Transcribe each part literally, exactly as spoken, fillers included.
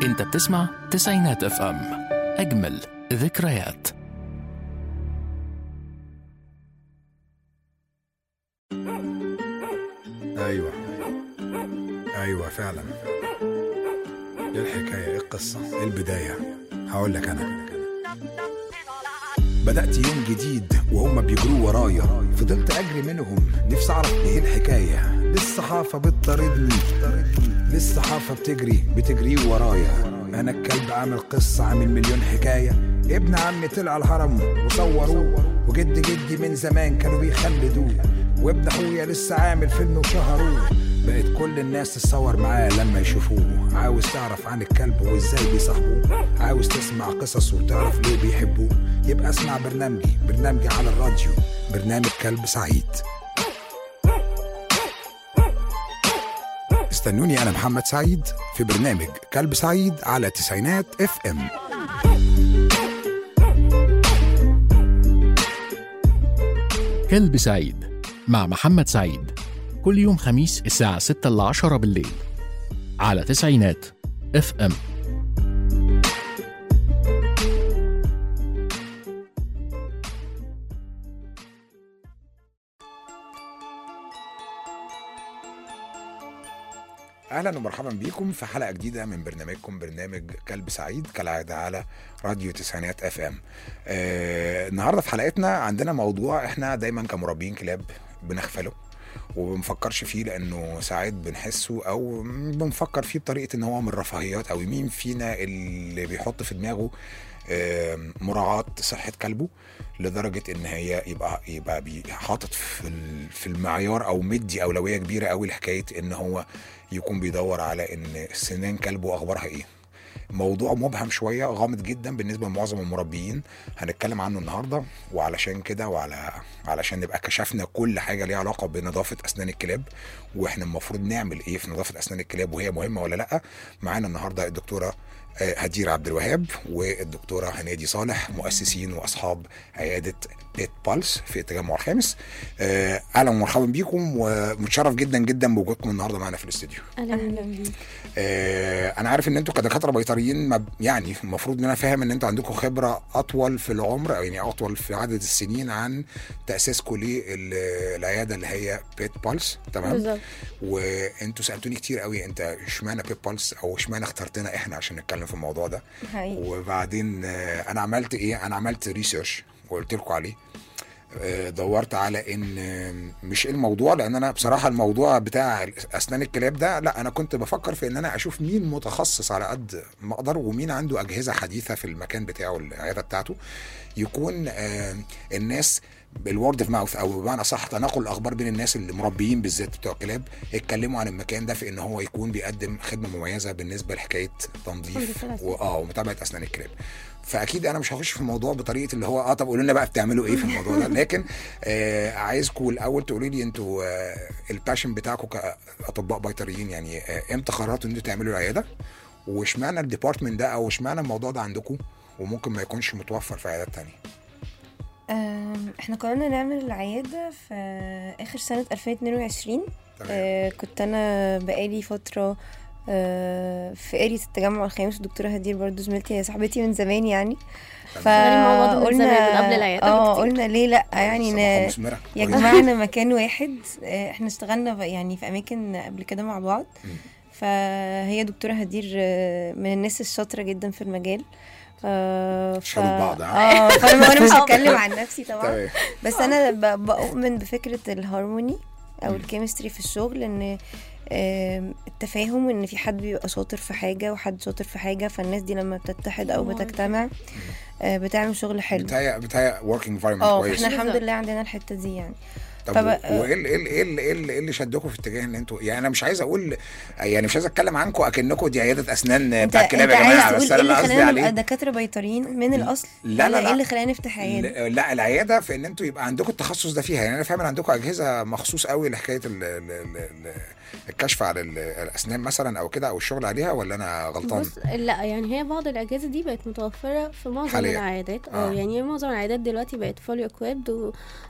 انت بتسمع تسعينات اف ام، اجمل ذكريات. ايوه ايوه فعلا. ايه الحكايه؟ ايه القصه؟ ايه البدايه؟ هقول لك. انا بدأت يوم جديد وهم بيجروا ورايا، فضلت أجري منهم نفسي أعرف إيه الحكاية. للصحافة بتطاردني، للصحافة بتجري بتجري ورايا. أنا الكلب عامل قصة، عامل مليون حكاية. ابن عمي طلع الهرم وصوروه، وجد جدي من زمان كانوا بيخلدوه، وابن أخويا لسه عامل فيلم وشهروه. بقت كل الناس تتصور معاه لما يشوفوه. عاوز تعرف عن الكلب وإزاي بيصاحبوه، عاوز تسمع قصص وتعرف ليه بيحبوه، يبقى اسمع برنامجي برنامجي على الراديو، برنامج كلب سعيد. استنوني أنا محمد سعيد في برنامج كلب سعيد على تسعينات اف ام. كلب سعيد مع محمد سعيد، كل يوم خميس الساعة ستة إلى عشرة بالليل على تسعينات اف ام. اهلا ومرحبا بيكم في حلقه جديده من برنامجكم برنامج كلب سعيد، كالعاده على راديو تسعينات اف ام. آه النهارده في حلقتنا عندنا موضوع احنا دايما كمربين كلاب بنغفله وبنفكرش فيه، لانه ساعات بنحسه او بنفكر فيه بطريقه ان هو من الرفاهيات، او مين فينا اللي بيحط في دماغه مراعاة صحة كلبه لدرجة ان هي يبقى يبقى حاطط في في المعيار او مدي اولوية كبيرة قوي لحكاية ان هو يكون بيدور على ان سنان كلبه اخبارها ايه. موضوع مبهم شوية، غامض جدا بالنسبة لمعظم المربيين، هنتكلم عنه النهاردة. وعلشان كده وعلى علشان نبقى كشفنا كل حاجة ليها علاقة بنظافة أسنان الكلاب، واحنا المفروض نعمل ايه في نظافة أسنان الكلاب وهي مهمة ولا لأ، معانا النهاردة الدكتورة هدير عبد الوهاب والدكتورة هنادي صالح، مؤسسين واصحاب عيادة بيت بالس في التجمع الخامس. اهلا ومرحبا بيكم، ومتشرف جدا جدا بوجودكم النهارده معنا في الاستوديو. اهلا بيك. انا عارف ان انتوا كدكاتره بيطريين، يعني المفروض ان انا فاهم ان انتوا عندكم خبره اطول في العمر، او يعني اطول في عدد السنين عن تاسيسكم للعياده اللي هي بيت بالس. تمام بالظبط. وانتوا سالتوني كتير قوي انت اشمعنى بيت بالس، او اشمعنى اخترتنا احنا عشان نتكلم في الموضوع ده. حقيقي. وبعدين انا عملت ايه؟ انا عملت ريسيرش وقلت لكم عليه. دورت على ان مش ايه الموضوع، لان انا بصراحه الموضوع بتاع اسنان الكلاب ده لا، انا كنت بفكر في ان انا اشوف مين متخصص على قد ما اقدر، ومين عنده اجهزه حديثه في المكان بتاعه العياده بتاعته، يكون الناس بالورد اوف ماوث، او بمعنى صح تناقل الاخبار بين الناس اللي مربيين بالذات بتوع الكلاب يتكلموا عن المكان ده في ان هو يكون بيقدم خدمه مميزه بالنسبه لحكايه تنظيف واه ومتابعه اسنان الكلاب. فاكيد انا مش هخش في الموضوع بطريقه اللي هو اه طب قولوا لنا بقى بتعملوا ايه في الموضوع ده، لكن آه عايزكم الاول تقولوا لي انتوا آه الباشن بتاعكم كاطباء بيطريين، يعني آه امتى قررتوا ان انتوا تعملوا العياده، واشمعنى الديبارتمنت ده، او اشمعنى الموضوع ده عندكم وممكن ما يكونش متوفر في عيادات تانية؟ احنا قررنا نعمل العياده في اخر سنه ألفين واثنين وعشرين. آه كنت انا بقالي فتره آه في اريا التجمع الخامس، الدكتوره هدير برضو زميلتي، هي صاحبتي من زمان يعني، فقلنا قبل العياده اه قلنا ليه لا يعني يا جماعه مكان واحد. آه احنا اشتغلنا يعني في اماكن قبل كده مع بعض، فهي دكتوره هدير من الناس الشاطره جدا في المجال. آه ف... بعض اه فانا انا مش هتكلم عن نفسي طبعا، بس انا ب... بؤمن بفكره الهارموني او الكيمستري في الشغل، ان آه التفاهم، ان في حد بيبقى شاطر في حاجه وحد شاطر في حاجه، فالناس دي لما بتتحد او بتجتمع آه بتعمل شغل حلو، بتاع بتاع ورك انفايرمنت كويس. احنا الحمد لله عندنا الحته دي يعني. طب فب... وايه ال ايه ال ايه ال ايه اللي شدكم في اتجاه ان انتوا، يعني انا مش عايز اقول، يعني مش عايز اتكلم عنكم اكنكم دي عياده اسنان بتاع الكلاب يا جماعه، بس انا قصدي عليه دكاتره بيطريين من الاصل. لا لا لا ايه اللي خلانا نفتح عياده؟ لا العياده في ان انتوا يبقى عندكم التخصص ده فيها، يعني انا فاهم ان عندكم اجهزه مخصوص قوي لحكايه ال ال ال الكشف على الاسنان مثلا او كده، او الشغل عليها، ولا انا غلطان؟ بص لا، يعني هي بعض الاجهزه دي بقت متوفره في معظم العيادات. اه يعني معظم العيادات دلوقتي بقت فولي اكويبد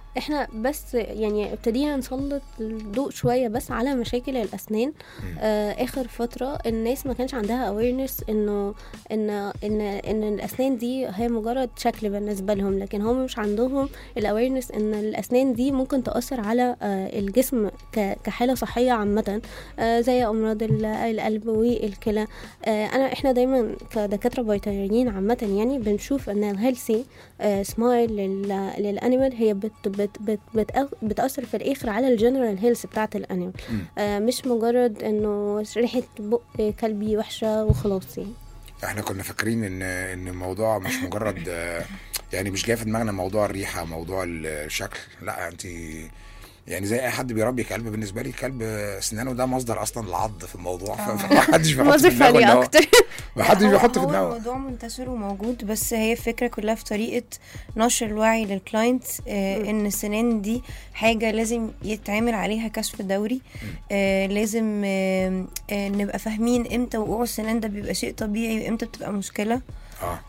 احنا بس يعني ابتدينا نسلط الضوء شويه بس على مشاكل الاسنان. آه اخر فتره الناس ما كانش عندها awareness انه ان ان ان الاسنان دي هي مجرد شكل بالنسبه لهم، لكن هم مش عندهم الاويرنس ان الاسنان دي ممكن تاثر على آه الجسم كحاله صحيه عامه، آه زي امراض القلب والكلى. آه انا احنا دايما كدكاتره بيطريين عامه يعني بنشوف ان الهيلثي آه سمايل للانيمال هي بت بت بت بت بتأثر في الآخر على الجنرال هيلث بتاعت الأنيمال، آه مش مجرد إنه ريحة بق كلبي وحشة وخلاص. يعني احنا كنا فاكرين ان ان الموضوع مش مجرد يعني مش جاي في دماغنا موضوع الريحة، موضوع الشكل. لا انت يعني زي اي حد بيربي كلب، بالنسبه لي كلب اسنانه ده مصدر اصلا العض في الموضوع، فما حدش بيحط في دماغه اكتر ما حدش بيحط في دماغه. الموضوع منتشر وموجود، بس هي الفكره كلها في طريقه نشر الوعي للكلاينت آه ان السنان دي حاجه لازم يتعمل عليها كشف دوري، آه لازم آه آه نبقى فاهمين امتى وقوع السنان ده بيبقى شيء طبيعي وامتى بتبقى مشكله. آه.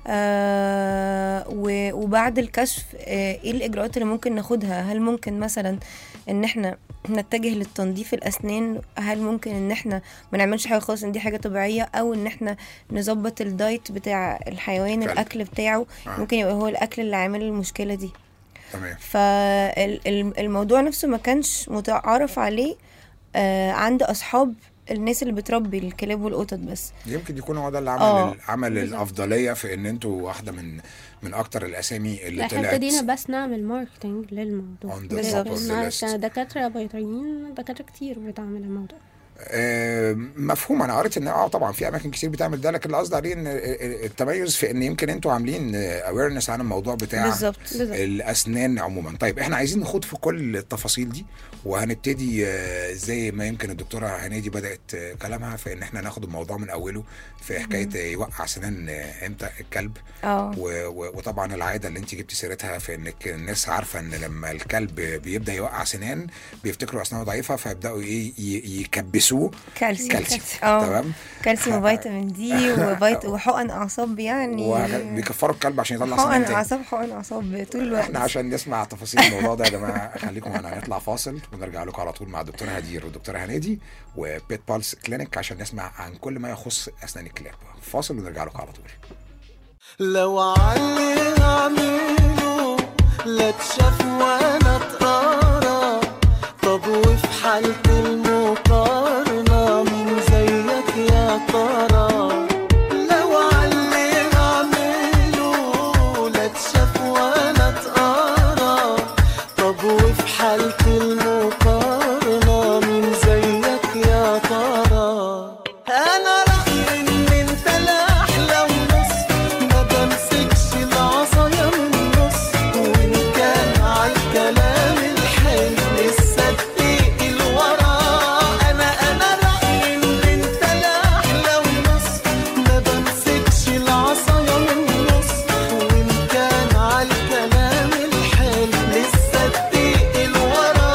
آه وبعد الكشف آه ايه الاجراءات اللي ممكن ناخدها؟ هل ممكن مثلا ان احنا نتجه للتنظيف الاسنان؟ هل ممكن ان احنا ما نعملش حاجه خالص ان دي حاجه طبيعيه، او ان احنا نظبط الدايت بتاع الحيوان فعلا. الاكل بتاعه آه. ممكن يبقى هو الاكل اللي عامل المشكله دي. تمام. فالموضوع نفسه ما كانش متعارف عليه آه عند اصحاب الناس اللي بتربي الكلاب والقطط، بس يمكن يكون هو ده اللي عمل آه. عمل الافضليه في ان انتوا واحده من من اكتر الاسامي اللي طلعت. احنا ابتدينا بس نعمل ماركتنج للموضوع بالظبط. دكاتره بيطريين دكاتره كتير بتعمل الموضوع. آه مفهوم. انا قريت ان اه طبعا في اماكن كتير بتعمل ده، لكن اللي قصدي عليه ان التميز في ان يمكن انتوا عاملين اويرنس عن الموضوع بتاع بالزبط. الاسنان عموما. طيب احنا عايزين نخوض في كل التفاصيل دي، وهنبتدي آه زي ما يمكن الدكتوره هنادي بدات آه كلامها في ان احنا ناخد الموضوع من اوله في حكايه يوقع سنان آه امتى الكلب. اه وطبعا العاده اللي انت جبتي سيرتها في انك الناس عارفه ان لما الكلب بيبدا يوقع سنان بيفتكروا اسنانه ضعيفه فيبداوا ايه يكبسوا كالسيوم كالسيوم تمام، كالسيوم وفيتامين دي وفيت وحقن اعصاب، يعني بيكفروا الكلب عشان يطلع حقن اعصاب حقن اعصاب طول الوقت. احنا عشان نسمع تفاصيل الموضوع ده يا جماعه خليكم معانا، هنطلع فاصل ونرجع لكم على طول مع الدكتوره هدير والدكتوره هنادي وبيت بالس كلينيك عشان نسمع عن كل ما يخص اسنان الكلاب. فاصل ونرجع لكم على طول. لو علي اعمله لا تشاف ولا تقرا، طب وفي حالة المقارنة مين زيك يا ترى؟ لو علي اعمله لا تشاف ولا تقرا، طب وفي حالة المقارنة مين زيك يا ترى؟ انا رأيي ان انت لا احلى ونص، ما بمسكش العصايا من النص، وان كان عالكلام الحلو لسه الدقيق الورا. انا انا رأيي ان انت لا احلى ونص، ما بمسكش العصايا من النص، وان كان عالكلام الحلو لسه الدقيق الورا.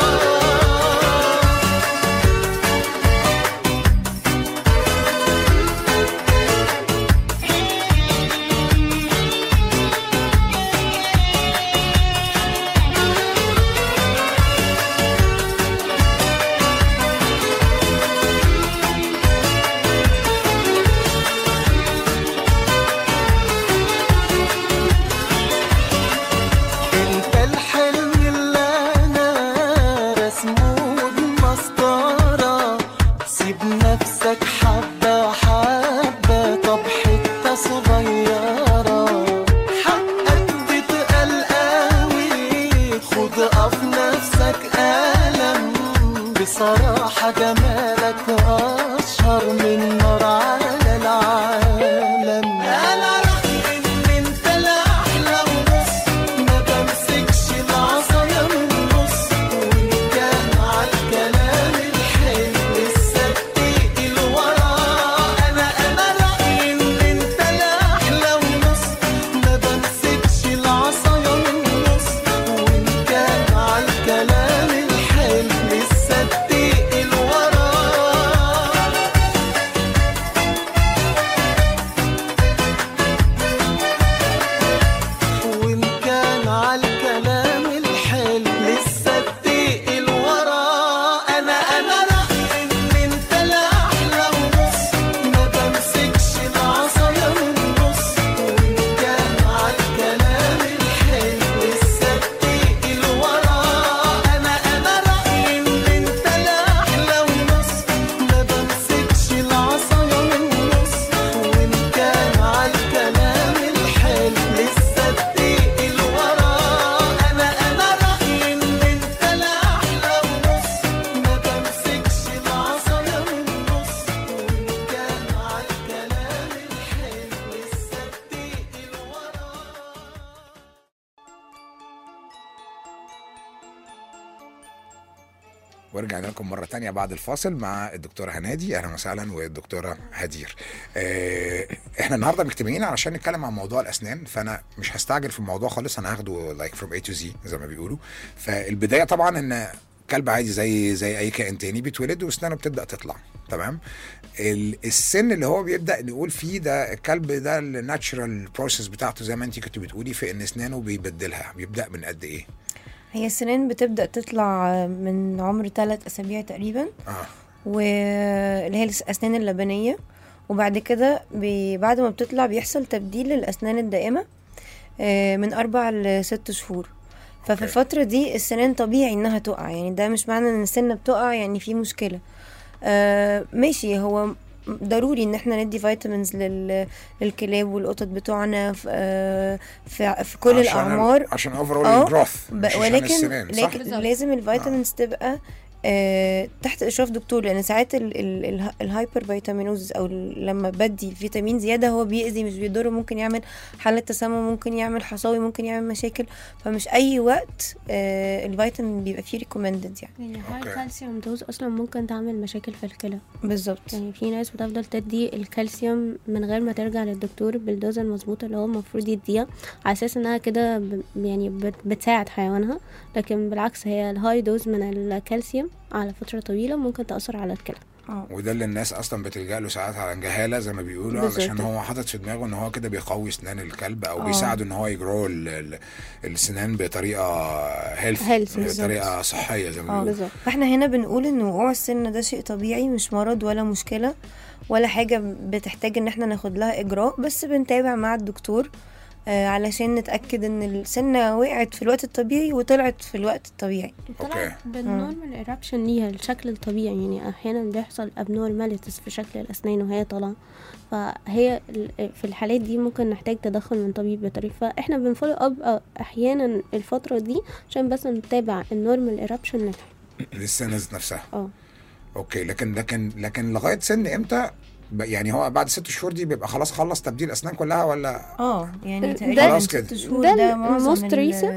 انت الحلم اللي انا رسمه بمسطرة، سيب نفسك حبة حبة، طب حتة صغيرة حقك بتقل قوي، خد اقف نفسك ألم، بصراحة جمالك أشهر من نار على العالم. أنا رأيي إن أنت لا أحلى ونص، ما بمسكش العصايا من النص، وإن كان عالكلام الحلو لسه الدقيق الورا. أنا أنا رأيي إن أنت لا أحلى ونص، ما بمسكش العصايا من النص، وإن كان عالكلام الحلو لسه الدقيق الورا. ورجعنا لكم مرة تانية بعد الفاصل مع الدكتورة هنادي. أهلا وسهلا. والدكتورة هدير. اه احنا النهاردة مجتمعين علشان نتكلم عن موضوع الأسنان، فأنا مش هستعجل في الموضوع خالص، أنا هاخده like from A to Z زي ما بيقولوا. فالبداية طبعا إن كلب عادي زي زي أي كائن تاني بيتولد وأسنانه بتبدأ تطلع، تمام. السن اللي هو بيبدأ نقول فيه ده الكلب ده الناتشرال بروسيس بتاعته زي ما أنت كنت بتقولي في إن أسنانه بيبدلها، بيبدأ من قد إيه؟ هي السنان بتبدأ تطلع من عمر ثلاث أسابيع تقريبا. اه واللي هي الأسنان اللبنية، وبعد كده بي... بعد ما بتطلع بيحصل تبديل للأسنان الدائمة من أربع لست شهور. ففي الفترة دي السنان طبيعي إنها تقع، يعني ده مش معنى إن السنة بتقع يعني في مشكلة. آه ماشي، هو ضروري ان احنا ندي فيتامينز لل... للكلاب والقطط بتوعنا في, آه في, في كل عشان الاعمار عشان اوفرول جروث، ولكن لكن لازم الفيتامينز آه. تبقى آه تحت اشراف دكتور، لان ساعات ال... ال... ال... الهايبر فيتامينوز او لما بدي فيتامين زياده هو بيأذي مش بيضر، ممكن يعمل حاله تسمم، ممكن يعمل حصاوي، ممكن يعمل مشاكل. فمش اي وقت آه الفيتامين بيبقى فيه ريكومندد يعني. يعني هاي كالسيوم دوز اصلا ممكن تعمل مشاكل في الكلى. بالظبط. يعني في ناس بتفضل تدي الكالسيوم من غير ما ترجع للدكتور بالدوز المظبوطه اللي هو المفروض يديها، على اساس انها كده ب... يعني بت... بتساعد حيوانها، لكن بالعكس هي الهاي دوز من الكالسيوم على فترة طويلة ممكن تأثر على الكلى. وده اللي الناس اصلا بتلجأ له ساعات على جهاله زي ما بيقولوا، علشان هو حاطط في دماغه ان هو كده بيقوي اسنان الكلب او أوه. بيساعده ان هو يجرو السنان بطريقه هيلث، بطريقه صحيه زي ما بيقولوا. فاحنا هنا بنقول ان وقوع السن ده شيء طبيعي، مش مرض ولا مشكله ولا حاجه بتحتاج ان احنا ناخد لها اجراء، بس بنتابع مع الدكتور آه علشان نتأكد ان السنة وقعت في الوقت الطبيعي وطلعت في الوقت الطبيعي. طلعت بالنورمال ايرابشن ليها الشكل الطبيعي، يعني احيانا بيحصل ابنورماليتيز في شكل الاسنان وهي طالعه، فهي في الحالات دي ممكن نحتاج تدخل من طبيب بيطري. فاحنا بنفولو اب احيانا الفتره دي عشان بس نتابع النورمال ايرابشن للسنة نفسها. اه اوكي. لكن لكن لكن لغايه سن امتى يعني؟ هو بعد ست شهور دي بيبقى خلاص خلص تبديل اسنان كلها ولا؟ اه يعني تقريبا ست شهور ده معظم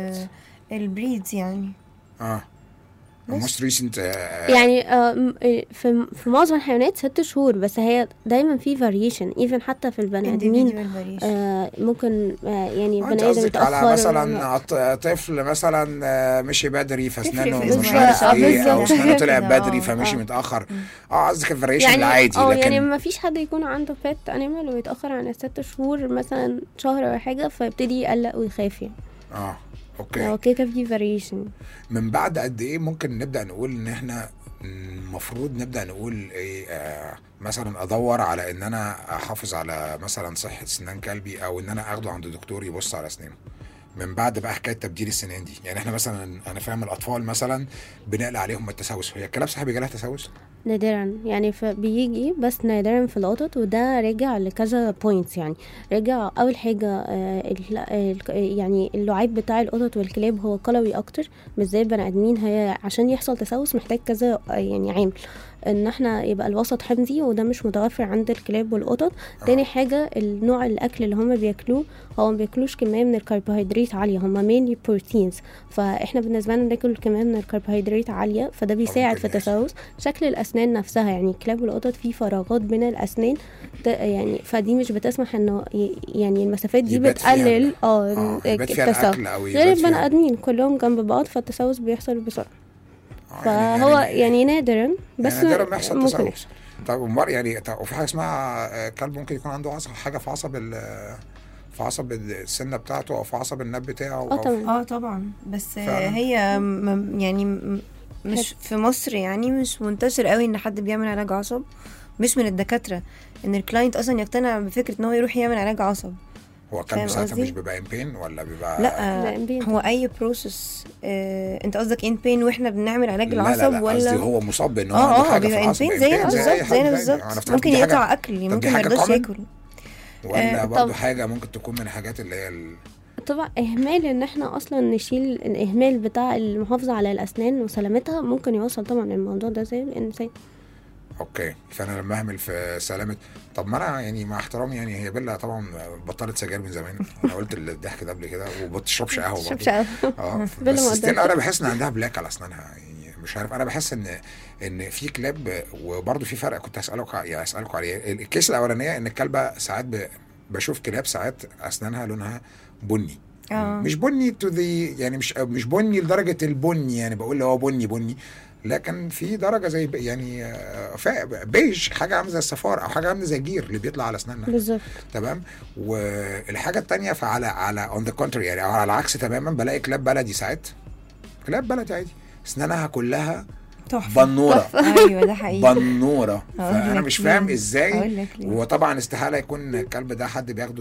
البريدز يعني. اه most recent uh, يعني آه في في معظم الحيوانات ست شهور، بس هي دايما في فاريشن ايفن حتى في البني ادمين. آه ممكن آه يعني بني ادم يتاخر على مثلا طفل مثلا آه مشي بدري فاسنانه مش عارف ايه، او اسنانه طلعت بدري فمشي متاخر. اه قصدك الفاريشن يعني العادي. لكن يعني ما فيش حد يكون عنده بيت انيمال ويتاخر عن الست شهور مثلا شهر او حاجه فيبتدي يقلق ويخاف يعني. اه اوكي. هو كده في فاريشن. من بعد قد ايه ممكن نبدا نقول ان احنا المفروض نبدا نقول ايه؟ آه مثلا ادور على ان انا احافظ على مثلا صحه سنان كلبي، او ان انا اخده عند دكتور يبص على اسنانه من بعد بقى حكايه تبديل السنان دي. يعني احنا مثلا انا فاهم الاطفال مثلا بنقلق عليهم التسوس، هي الكلاب صح بيجي لها تسوس؟ نادرا يعني بيجي، بس نادرا في القطط، وده راجع لكذا بوينتس. يعني راجع اول حاجه آه يعني اللعاب بتاع القطط والكلاب هو قلوي اكتر مش زي البني ادمين. هي عشان يحصل تسوس محتاج كذا يعني عامل، ان احنا يبقى الوسط حمضي وده مش متوفر عند الكلاب والقطط. آه. تاني حاجه النوع الاكل اللي هم بياكلوه، هو ما بياكلوش كميه من الكربوهيدرات عاليه، هم مينلي بروتينز، فاحنا بالنسبه لنا ناكل كميه من الكربوهيدرات عاليه، فده بيساعد في التسوس. شكل الاسنان نفسها يعني الكلاب والقطط في فراغات بين الاسنان يعني، فدي مش بتسمح انه يعني المسافات دي بتقلل اه التسوس. غير البني ادمين كلهم جنب بعض فالتسوس بيحصل بسرعه. فهو يعني, يعني نادرا، بس يعني نادرا بيحصل تسوس. طب ومر يعني وفي حاجه اسمها كلب ممكن يكون عنده عصب حاجه في عصب في عصب السنه بتاعته او في عصب النب بتاعه؟ اه طبعا اه طبعا. بس فعلا. هي يعني مش في مصر يعني مش منتشر قوي ان حد بيعمل علاج عصب، مش من الدكاتره ان الكلاينت اصلا يقتنع بفكره ان هو يروح يعمل علاج عصب. هو كان ساعتها مش بيبقى ان بين ولا بيبقى لا, لا هو اي بروسس آه انت قصدك ان بين واحنا بنعمل علاج لا العصب؟ لا لا ولا هو مصاب بان هو عنده حاجه في العصب زينا بالظبط زينا بالظبط. ممكن يقطع اكل، ممكن ما يرضاش ياكل، ولا آه برضه حاجه ممكن تكون من الحاجات اللي هي ال... طبعا اهمال ان احنا اصلا نشيل الاهمال بتاع المحافظه على الاسنان وسلامتها ممكن يوصل طبعا الموضوع ده زي الانسان. اوكي. فانا لما اهمل في سلامه، طب ما انا يعني مع احترامي يعني هي بيلا طبعا بطلت سجاير من زمان، انا قلت الضحك ده قبل كده، وما بتشربش قهوه برضه. اه بس ستيل انا بحس ان عندها بلاك على اسنانها يعني مش عارف، انا بحس ان ان في كلاب، وبرده في فرق كنت هسالك يعني اسالك عليه. الكيس الاولانيه ان الكلبه ساعات ب... بشوف كلاب ساعات اسنانها لونها بني. اه مش بني تو ذي يعني مش مش بني لدرجه البني، يعني بقول هو بني بني، لكن في درجه زي يعني بيج، حاجه عامله زي الصفار او حاجه عامله زي الجير اللي بيطلع على اسناننا بالظبط. تمام. والحاجه الثانيه فعلى على اون ذا كونتري يعني على العكس تماما، بلاقي كلاب بلدي ساعات، كلاب بلدي عادي اسنانها كلها تحفه بنوره. ايوه ده حقيقي بنوره. فانا مش فاهم ازاي، هو وطبعا استحاله يكون الكلب ده حد بياخده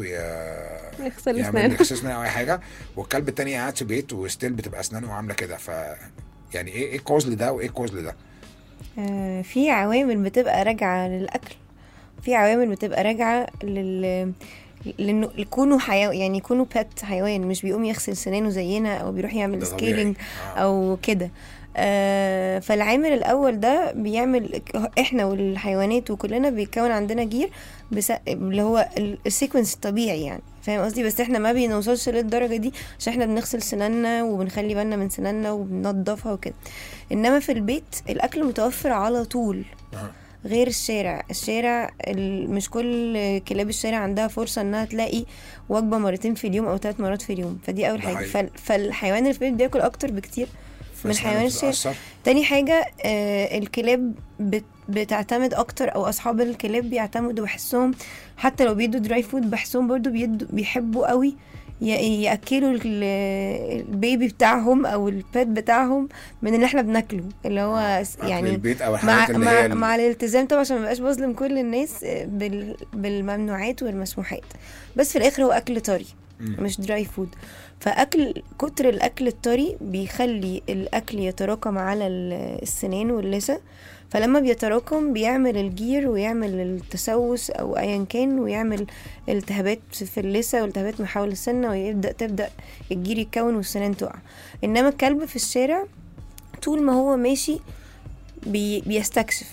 يغسل يعمل اسنانه او اي حاجه، والكلب التاني قاعد في بيت وستيل بتبقى اسنانه عامله كده. ف يعني ايه ايه الكوز لده وايه الكوز لده؟ آه في عوامل بتبقى راجعه للاكل، في عوامل بتبقى راجعه لل لانه يكونوا حيوان، يعني يكونوا بات حيوان مش بيقوم يغسل سنانه زينا او بيروح يعمل سكيلينج آه. او كده. آه فالعامل الاول ده بيعمل احنا والحيوانات وكلنا بيتكون عندنا جير بس اللي هو السيكونس الطبيعي يعني، فاهم قصدي؟ بس احنا ما بنوصلش للدرجه دي عشان احنا بنغسل سناننا وبنخلي بالنا من سناننا وبننضفها وكده. انما في البيت الاكل متوفر على طول غير الشارع. الشارع مش كل كلاب الشارع عندها فرصه انها تلاقي وجبه مرتين في اليوم او ثلاث مرات في اليوم، فدي اول حاجه. فالحيوان اللي في البيت بياكل اكتر بكتير من حيوان الشارع. تاني حاجة آه الكلاب بت بتعتمد اكتر، او اصحاب الكلاب بيعتمدوا، بحسهم حتى لو بيدوا دراي فود بحسهم برضو بيحبوا قوي ياكلوا البيبي بتاعهم او البيت بتاعهم من اللي احنا بناكله، اللي هو يعني البيت أو مع مع, مع الالتزام طبعا عشان ما بقاش بظلم كل الناس بالممنوعات والمسموحات، بس في الاخر هو اكل طري مش دراي فود. فاكل كتر الاكل الطري بيخلي الاكل يتراكم على السنان واللثه، فلما بيتراكم بيعمل الجير ويعمل التسوس او ايا كان، ويعمل التهابات في اللثه والتهابات محاول السنه، ويبدا تبدا الجير يتكون والسنان تقع. انما الكلب في الشارع طول ما هو ماشي بي بيستكشف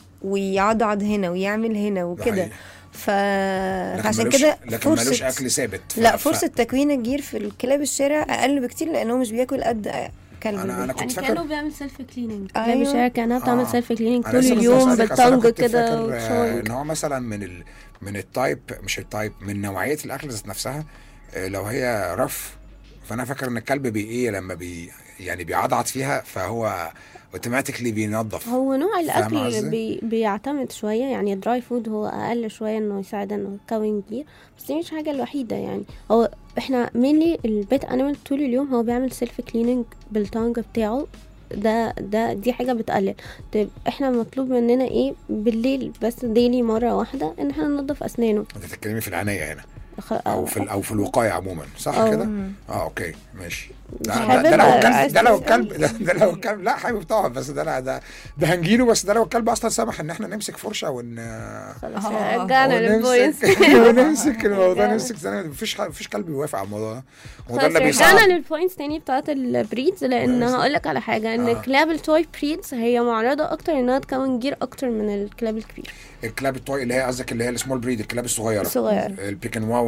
ويعضعض هنا ويعمل هنا وكده، ف... فعشان كده لكن ملوش اكل ثابت. ف... لا فرصه ف... تكوين الجير في الكلاب الشارع اقل بكتير، لانه مش بياكل قد كلب. انا انا كنت يعني فاكر كانوا بيعمل سيلف كليننج أيوة. كلاب الشارع كانها بتعمل آه. سيلف كليننج طول اليوم بالطنج كده. ان هو مثلا من ال... من التايب مش التايب من نوعيه الاكل ذات نفسها، لو هي رف، فانا فاكر ان الكلب بي ايه لما بي يعني بيعضعض فيها فهو اوتوماتيكلي بينظف. هو نوع الاكل بي بيعتمد شويه، يعني الدراي فود هو اقل شويه انه يساعد انه يكون جير، بس دي مش حاجه الوحيده. يعني هو احنا مينلي البيت انيمال طول اليوم هو بيعمل سيلف كليننج بالتانج بتاعه، ده ده دي حاجه بتقلل. طيب احنا مطلوب مننا ايه بالليل بس ديلي مره واحده ان احنا ننظف اسنانه. انت بتتكلمي في العنايه هنا او في او في الوقايه عموما صح كده؟ اه اوكي ماشي. ده, ده, ده لو الكلب ده لو الكلب ده, ده لو الكلب لا حبيبي طبعا، بس ده لا ده ده هنجيله، بس ده لو الكلب اصلا سمح ان احنا نمسك فرشه ون خلاص رجعنا للبوينت ونمسك الموضوع نمسك ثانيه. مفيش مفيش كلب بيوافق على الموضوع ده، وده اللي بيصعب. رجعنا للبوينتس تاني بتاعت البريدز، لان هقول لك على حاجه ان آه. كلاب التوي بريدز هي معرضه اكتر انها تكون جير اكتر من الكلاب الكبير. الكلاب التوي اللي هي قصدك اللي هي السمول بريد، الكلاب الصغيره الصغيره البيكنوا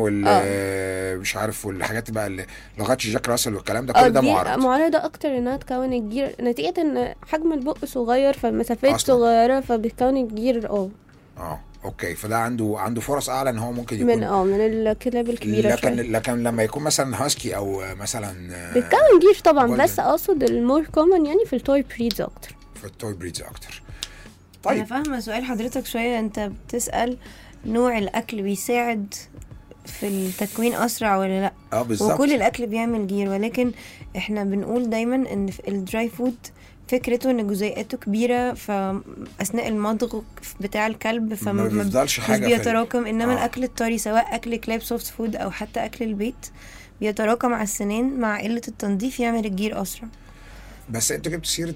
وال مش عارف والحاجات بقى اللي لغايه جاك راسل والكلام ده كل ده معرض معرضه اكتر انها تكون الجير نتيجه ان حجم البق صغير فالمسافات صغيره فبتكون الجير. اه اه اوكي. فده عنده عنده فرص اعلى ان هو ممكن يكون من اه من الكلاب الكبيره لكن شوية. لكن لما يكون مثلا هاسكي او مثلا بتكون جير طبعا جولدن. بس اقصد المور كومن يعني في التوي بريدز اكتر في التوي بريدز اكتر. طيب انا فاهمه سؤال حضرتك شويه، انت بتسال نوع الاكل بيساعد في التكوين اسرع ولا لا؟ اه بالظبط. وكل الاكل بيعمل جير، ولكن احنا بنقول دايما ان في الدراي فود فكرته ان جزيئاته كبيره، فاثناء المضغ بتاع الكلب فما بيفضلش حاجه مش بيتراكم. انما آه. الاكل الطري سواء اكل كلاب سوفت فود او حتى اكل البيت بيتراكم على السنان مع قله التنظيف يعمل الجير اسرع. بس انت جبت سيره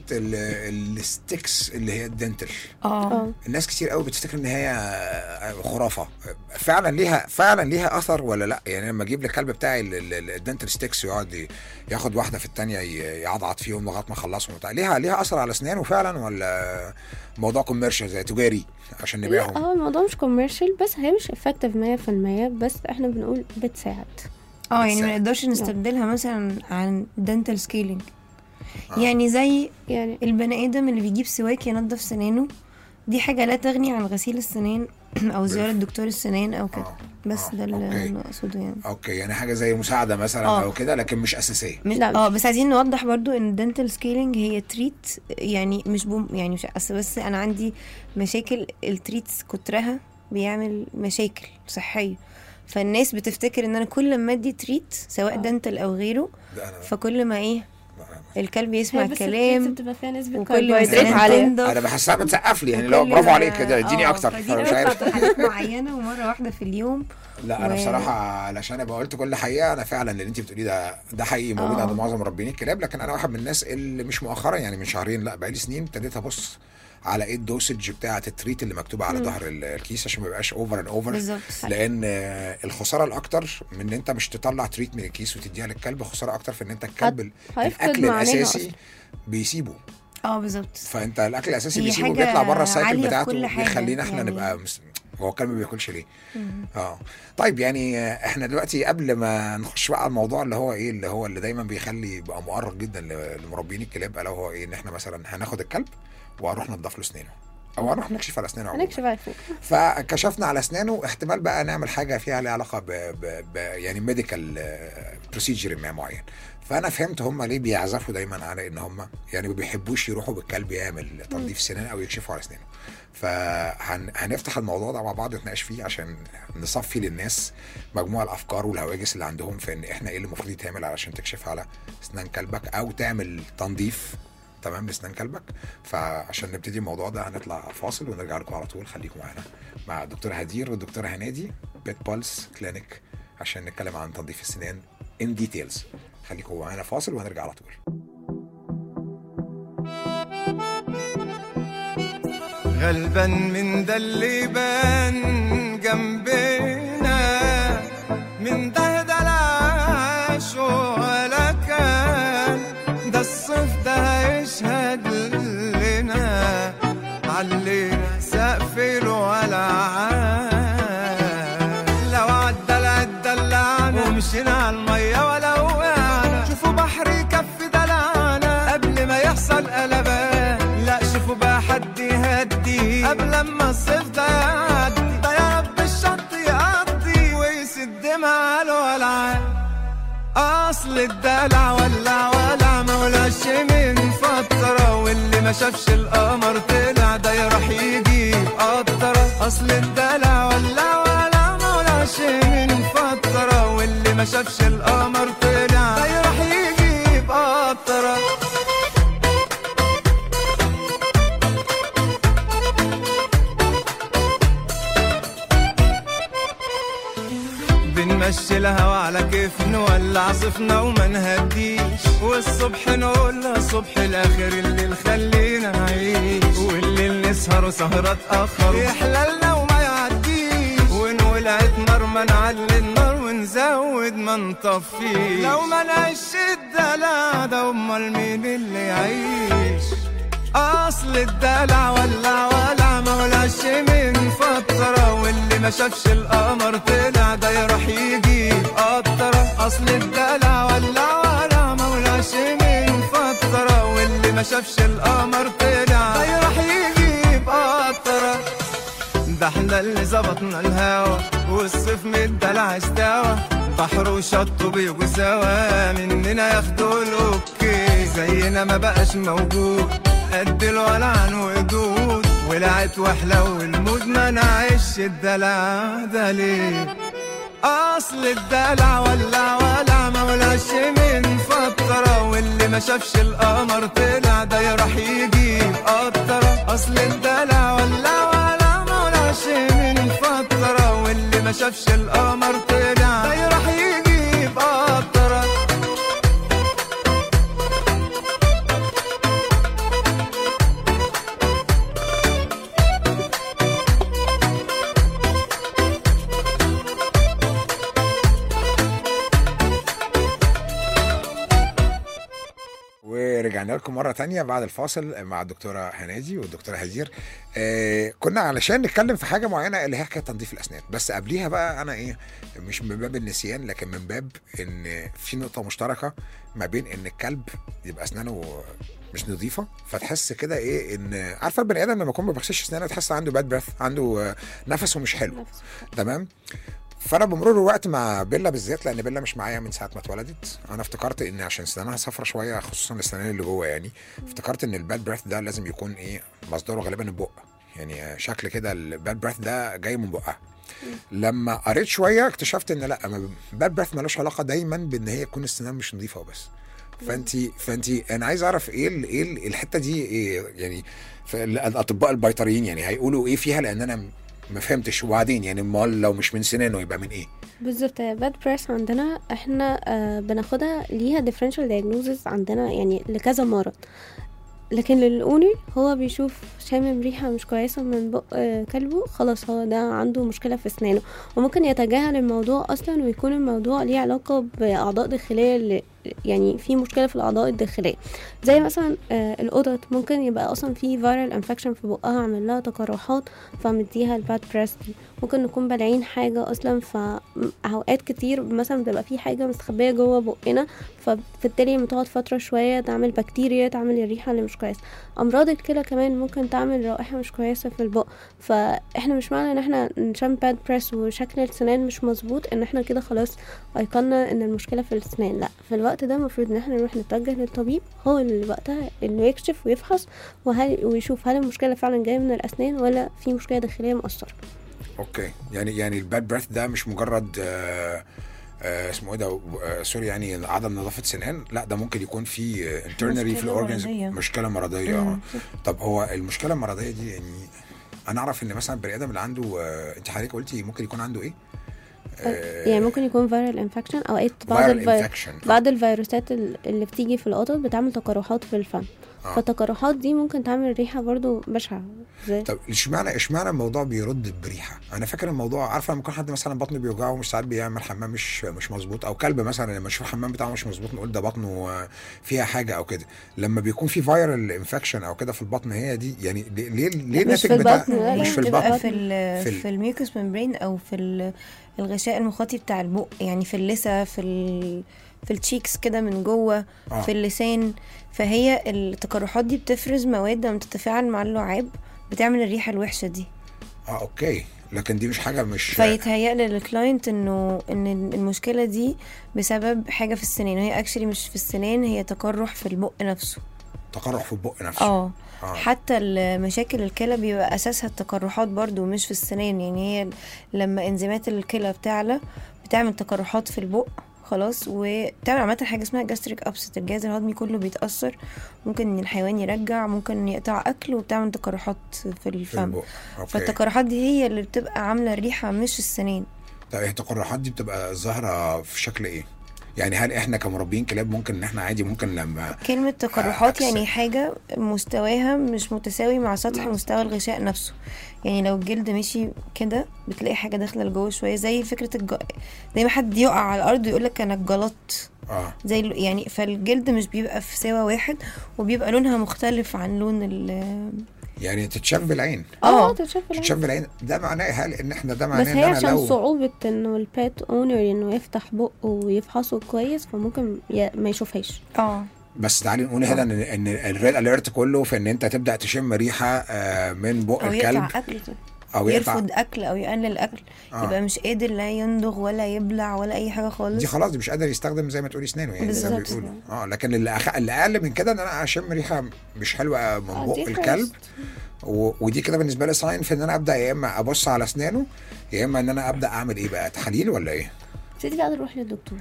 الستيكس اللي هي الدنتل. اه الناس كتير قوي بتفتكر ان هي خرافه، فعلا ليها فعلا ليها اثر ولا لا؟ يعني لما اجيب الكلب بتاعي الدنتل ستيكس ويقعد ياخد واحده في الثانيه يعضعض فيهم لغايه ما اخلصهم وبتاع، ليها ليها اثر على اسنانه فعلا ولا موضوع كوميرشال زي تجاري عشان نبيعهم؟ لا اه الموضوع مش كوميرشال، بس هي مش افكتيف مية في المية، بس احنا بنقول بتساعد. اه يعني ما نقدرش نستبدلها مثلا عن دنتل سكيلينج. آه. يعني زي يعني البني ادم اللي بيجيب سواك ينظف سنانه، دي حاجه لا تغني عن غسيل السنان او زياره دكتور السنان او كده. آه. بس آه. ده اللي أوكي. انا اقصده يعني. اوكي، يعني حاجه زي مساعده مثلا آه. او كده، لكن مش اساسيه. مش لا، اه بس عايزين نوضح برضو ان الدنتال سكيلينج هي تريت، يعني مش بوم يعني مش أصل بس انا عندي مشاكل التريتس كترها بيعمل مشاكل صحيه، فالناس بتفتكر ان انا كل ما ادي تريت سواء دنتال او غيره ده انا فكل ما ايه الكلب يسمع هي بس الكلام بتبقى فيها نسبة وكل كربوهيدرات ما عالية. تنضف انا بحسها بتسقف لي يعني، لو وكل برافو ما- عليك كده اديني آه، اكتر، فدي فمش بتطلع عارف. في حالات معينه ومره واحده في اليوم. لا انا و- بصراحه علشان ابقى قلت كل حقيقه، انا فعلا اللي انت بتقوليه ده ده حقيقي موجود آه. عند معظم مربين الكلاب، لكن انا واحد من الناس اللي مش مؤخرا يعني من شهرين، لا بقالي سنين ابتديت ابص على ايه الدوسج بتاعه التريت اللي مكتوبه على ظهر ال- الكيس عشان ما يبقاش اوفر اند اوفر. بالظبط. لان آه، الخساره الاكتر من ان انت مش تطلع تريت من الكيس وتديها للكلب، خساره اكتر في ان انت الكلب ال- هيفقد الاكل معناها الاساسي أصلاً. بيسيبه. اه بالظبط. فانت الاكل الاساسي هي بيسيبه حاجة بيطلع بره السايكل عالية في بتاعته، كل حاجة بيخلينا احنا يعني. نبقى مس... هو الكلب ما بياكلش ليه؟ اه طيب يعني آه، احنا دلوقتي قبل ما نخش بقى على الموضوع اللي هو ايه اللي هو اللي دايما بيخلي يبقى مؤرق جدا ل- لمربين الكلاب، الا هو ايه ان احنا مثلا هناخد الكلب وهنروح نضف له اسنانه او هنروح نكشف على اسنانه عموماً. هنكشف على فوق. فكشفنا على اسنانه، احتمال بقى نعمل حاجه فيها لها علاقه ب... ب... ب... يعني ميديكال بروسيجر ما معين. فانا فهمت هم ليه بيعزفوا دايما على ان هم يعني ما بيحبوش يروحوا بالكلب يعمل تنظيف سنان او يكشفوا على اسنانه. فهنفتح الموضوع ده مع بعض نتناقش فيه عشان نصفي للناس مجموعه الافكار والهواجس اللي عندهم في ان احنا ايه اللي المفروض يتعمل علشان تكشف على اسنان كلبك او تعمل تنظيف تمام لاسنان كلبك. فعشان نبتدي الموضوع ده هنطلع فاصل ونرجع لكم على طول. خليكم معانا مع الدكتوره هدير والدكتوره هنادي بيت بالس كلينيك عشان نتكلم عن تنظيف السنان ان ديتيلز. خليكم معانا فاصل وهنرجع على طول. غلبان من ده اللي بان جنبنا، من ده دلعش ولا كان، ده الصيف ده هيشهد لنا علينا سقف الولعان. لو عالدلع اتدلعنا ومشينا عالمية ولا وقعنا، شوفوا بحر يكفي دلعنا قبل ما يحصل قلبان. لا شوفوا بقى حد يهدي قبل ما الصيف ده يعدي، ده يا رب الشط يقضي ويسد مع الولعان. اصل الدلع ولع ولع مولعش من فترة، واللي ما شافش القمر طلع ده يروح يجيب قطرة. اصل الدلع ولع ولع مولعش من فترة، واللي ما شافش القمر طلع ده يروح يجيب قطرة. بنمشي الهوا على كيف نولع صفنا وما نهديش، والصبح نقول صبح الاخر الليل خلينا نعيش، والليل نسهر وسهرة تأخر يحللنا وما يعديش، ونولعت نار ما نعلي النار ونزود ما نطفيش. لو ما نعيش الدلع ده امال مين اللي يعيش؟ اصل الدلع ولع ولع مولعش من فترة، واللي ما شافش القمر طلع ده يروح يجيب قطرة. اصل الدلع ولع ولع مولعش من فترة، واللي ما شافش القمر طلع ده يروح يجيب قطرة. ده احنا اللي ظبطنا الهوا والصيف من الدلع استوى، بحر وشط بيجوا سوا مننا ياخدوا الاوكي، زينا ما بقاش موجود قد الولعان وجود، ولعت وحلو المود ما نعيش الدلع ده ليه؟ اصل الدلع ولع ولع مولعش من فترة، واللي ما شافش القمر طلع ده يروح يجيب قطرة. اصل الدلع ولع ولع مولعش من فترة، واللي ما شافش القمر طلع ده يروح يجيب قطرة. ورجعنا ورجعنا لكم مرة تانية بعد الفاصل مع الدكتورة هنادي والدكتورة هدير. آه كنا علشان نتكلم في حاجة معينة اللي هي حكاية تنظيف الأسنان، بس قبليها بقى أنا إيه، مش من باب النسيان لكن من باب إن في نقطة مشتركة ما بين إن الكلب يبقى أسنانه مش نظيفة، فتحس كده إيه إن عارفة البني آدم لما يكون ما بيغسلش أسنانه تحس عنده باد بريث، عنده نفسه مش حلو. تمام. فانا بمرور الوقت مع بيلا بالذات، لان بيلا مش معايا من ساعه ما اتولدت، انا افتكرت ان عشان سنانها صفرة شويه خصوصا السنان اللي جوه، يعني افتكرت ان الباد بريث ده لازم يكون ايه مصدره غالبا البق، يعني شكل كده الباد بريث ده جاي من بقها. لما قريت شويه اكتشفت ان لا، الباد بريث ملوش علاقه دايما بان هي تكون السنان مش نظيفه وبس. فانتي فانتي انا عايز اعرف ايه ايه الحته دي ايه، يعني الاطباء البيطريين يعني هيقولوا ايه فيها، لان انا ما فهمتش. وبعدين يعني امال لو مش من سنانه يبقى من ايه بالظبط؟ باد بريس عندنا احنا آه بناخدها ليها ديفرنشال دايجنوزز عندنا يعني لكذا مرض، لكن للأونر هو بيشوف شامم ريحة مش كويسة من بق آه كلبه، خلاص هو ده عنده مشكلة في اسنانه، وممكن يتجاهل الموضوع اصلا ويكون الموضوع ليه علاقة باعضاء داخلية اللي يعني في مشكله في الاعضاء الداخليه، زي مثلا آه القطط ممكن يبقى اصلا في فيرال انفكشن في بقها عامل لها تقرحات فمديها الباد بريس دي، ممكن نكون بلعين حاجه اصلا، فاوقات كتير مثلا بتبقى في حاجه مستخبيه جوه بقنا، فبالتالي بتقعد فتره شويه تعمل بكتيريا تعمل الريحه اللي مش كويسه. امراض الكلى كمان ممكن تعمل رائحه مش كويسه في البق، فاحنا مش معنى ان احنا نشم باد بريس وشكل السنان مش مظبوط ان احنا كده خلاص ايقنا ان المشكله في الاسنان، لا، في الوقت ده المفروض ان احنا نروح نتوجه للطبيب، هو اللي وقتها انه يكشف ويفحص وهل ويشوف هل المشكله فعلا جايه من الاسنان ولا في مشكله داخليه مؤثره. اوكي، يعني يعني الباد بريث ده مش مجرد آه آه اسمه ايه ده آه سوري يعني عدم نظافه سنان، لا ده ممكن يكون في انترنالي في الاورجنز مشكله مرضيه. اه طب هو المشكله المرضيه دي يعني انا اعرف ان مثلا البني ادم اللي عنده آه انت حضرتك قلتي ممكن يكون عنده ايه؟ آه يعني ممكن يكون فيرال انفكشن، اوقات بعض الفير... بعض الفيروسات اللي بتيجي في القطط بتعمل تقرحات في الفم. آه. فالتقرحات دي ممكن تعمل ريحه برضو بشعه. زي طب اشمعنى اشمعنى الموضوع بيرد بريحه؟ انا فاكر الموضوع عارفه لما يكون حد مثلا بطنه بيوجعه ومش ساعات بيعمل حمام مش مش مظبوط، او كلب مثلا لما نشوف الحمام بتاعه مش مظبوط نقول ده بطنه فيها حاجه او كده، لما بيكون في فايرال انفكشن او كده في البطن هي دي يعني ليه ليه الناتج بتاع مش في البطن في ال في, في الميوكس ممبرين او في الغشاء المخاطي بتاع البق، يعني في اللثه في ال في التشيكس كده من جوه آه. في اللسان، فهي التقرحات دي بتفرز مواد لما تتفاعل مع اللعاب بتعمل الريحه الوحشه دي. اه اوكي، لكن دي مش حاجه مش فيتهيأ للكلاينت انه ان المشكله دي بسبب حاجه في السنان، وهي اكشلي مش في السنان، هي تقرح في البق نفسه. تقرح في البق نفسه. اه حتى المشاكل الكلى بيبقى اساسها التقرحات برضو مش في السنان، يعني هي لما انزيمات الكلى بتعلى بتعمل تقرحات في البق خلاص، وبتعمل عامه حاجه اسمها جاستريك ابسيت، الجهاز الهضمي كله بيتاثر، ممكن ان الحيوان يرجع، ممكن يقطع اكل، وبتعمل تقرحات في الفم. فالتقرحات دي هي اللي بتبقى عامله الريحه مش السنان. طيب التقرحات دي بتبقى ظاهره في شكل ايه؟ يعني هل احنا كمربين كلاب ممكن ان احنا عادي ممكن لما كلمه تقرحات يعني حاجه مستواها مش متساوي مع سطح مستوى الغشاء نفسه، يعني لو الجلد مشي كده بتلاقي حاجه داخله لجوه شويه، زي فكره الج... زي ما حد يقع على الارض ويقول لك انا اتجلطت اه زي يعني، فالجلد مش بيبقى في سوا واحد وبيبقى لونها مختلف عن لون ال يعني تتشاف بالعين. اه تتشاف بالعين. تتشاف بالعين ده معناه هل ان احنا ده معناه بس هي عشان لو... صعوبه انه البيت اونر انه يفتح بقه ويفحصه كويس فممكن ي... ما يشوفهاش. اه بس تعالي نقول هنا ان ان الريد اليرت كله في ان انت تبدا تشم ريحه من بق أو الكلب يقطع أكل. او يرفض اكل او يقلل اكل. آه. يبقى مش قادر لا يندغ ولا يبلع ولا اي حاجه خالص، دي خلاص دي مش قادر يستخدم زي ما تقولي اسنانه يعني زي ما بيقولوا. اه لكن اللي, أخ... اللي اقل من كده ان انا اشم ريحه مش حلوه من بق الكلب و... ودي كده بالنسبه لي ساين في ان انا ابدا يا اما ابص على اسنانه يا اما ان انا ابدا اعمل ايه بقى، تحاليل ولا ايه؟ ابتدي بقى نروح للدكتور.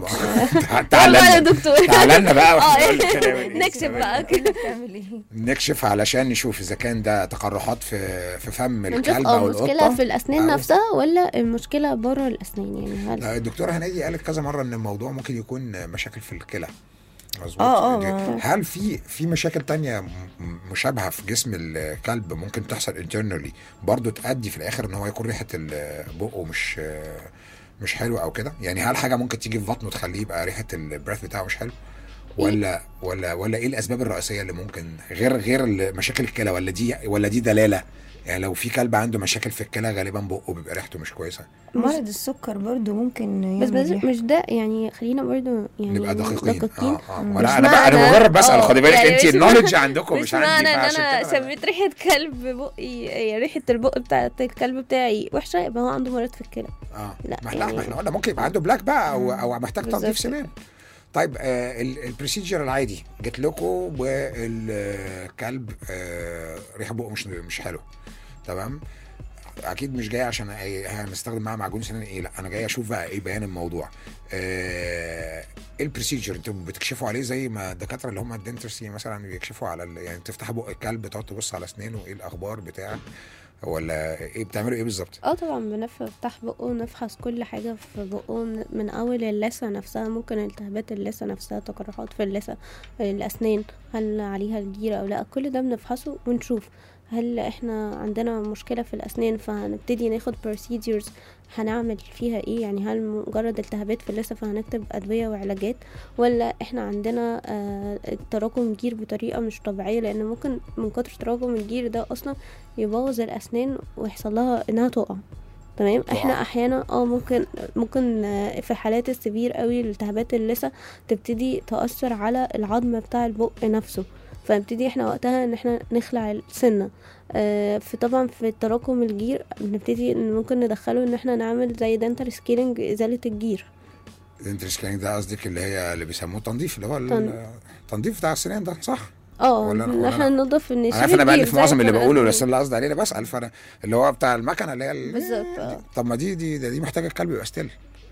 تعالى للدكتور تعالى بقى نكشف بقى كده بتعمل ايه، نكشف علشان نشوف اذا كان ده تقرحات في في فم الكلب او القطه، المشكله في الاسنان نفسها ولا المشكله بره الاسنان يعني. هل الدكتوره هنادي قالت كذا مره ان الموضوع ممكن يكون مشاكل في الكلى مظبوط. اه اه هل في في مشاكل تانية مشابهه في جسم الكلب ممكن تحصل انترنالي برضو تؤدي في الاخر ان هو يكون ريحه بقه مش مش حلو او كده؟ يعني هل حاجه ممكن تيجي في بطنه تخليه يبقى ريحه البريث بتاعه مش حلو؟ ولا ولا ولا ايه الاسباب الرئيسيه اللي ممكن غير غير مشاكل الكلى، ولا دي ولا دي دلاله؟ يعني لو في كلب عنده مشاكل في الكلى غالبا بقه بيبقى ريحته مش كويسه. مرض السكر برضو ممكن بس بس مش ده يعني، خلينا برضو يعني نبقى دقيقين. دقيقين. اه اه وانا انا بقى انا مجرد بسال، خدي بالك انت النولج عندكم مش عندي. مش معنى ان انا شميت ريحه كلب بقي، يعني ريحه البق بتاعت الكلب بتاعي وحشه يبقى هو عنده مرض في الكلى. اه لا ما احنا يعني احنا قلنا ممكن يبقى عنده بلاك بقى او او محتاج تنظيف بالظبط. سنان. طيب آه البروسيجر العادي جت لكم والكلب آه ريحه بقه مش مش حلو، تمام؟ اكيد مش جاي عشان هنستخدم معاه معجون سنان ايه، لا انا جاي اشوف بقى ايه بيان الموضوع. آه ايه البروسيجر انتوا بتكشفوا عليه زي ما الدكاتره اللي هم الدنترسي مثلا بيكشفوا على يعني تفتح بق الكلب تقعد تبص على اسنانه ايه الاخبار بتاع، ولا ايه بتعملوا ايه بالظبط؟ اه طبعا بنفتح بقه ونفحص كل حاجه في بقه من اول اللثه نفسها، ممكن التهابات اللثه نفسها، تقرحات في اللثه، الاسنان هل عليها الجيره او لا، كل ده بنفحصه ونشوف هل احنا عندنا مشكله في الاسنان فهنبتدي ناخد procedures هنعمل فيها ايه، يعني هل مجرد التهابات في اللثه فهنكتب ادويه وعلاجات، ولا احنا عندنا آه تراكم جير بطريقه مش طبيعيه، لان ممكن من كتر تراكم الجير ده اصلا يبوظ الاسنان ويحصل لها انها تقع. تمام. احنا احيانا اه ممكن ممكن آه في حالات السبير قوي التهابات اللثه تبتدي تاثر على العظم بتاع البق نفسه، فنبتدي احنا وقتها ان احنا نخلع السنه. آه في طبعا في التراكم الجير بنبتدي ان ممكن ندخله ان احنا نعمل زي دنتال سكيلينج ازاله الجير. دنتال سكيلينج ده قصدك اللي هي اللي بيسموه التنظيف، اللي هو تن... التنظيف بتاع السنان ده، صح؟ اه ان احنا ننظف النشيل. انا انا بقى في معظم اللي بقوله بس اللي قصدي عليه انا بسال فانا اللي هو بتاع المكنه اللي هي بالظبط. اه طب ما دي دي دي محتاجه الكلب يبقى ستيل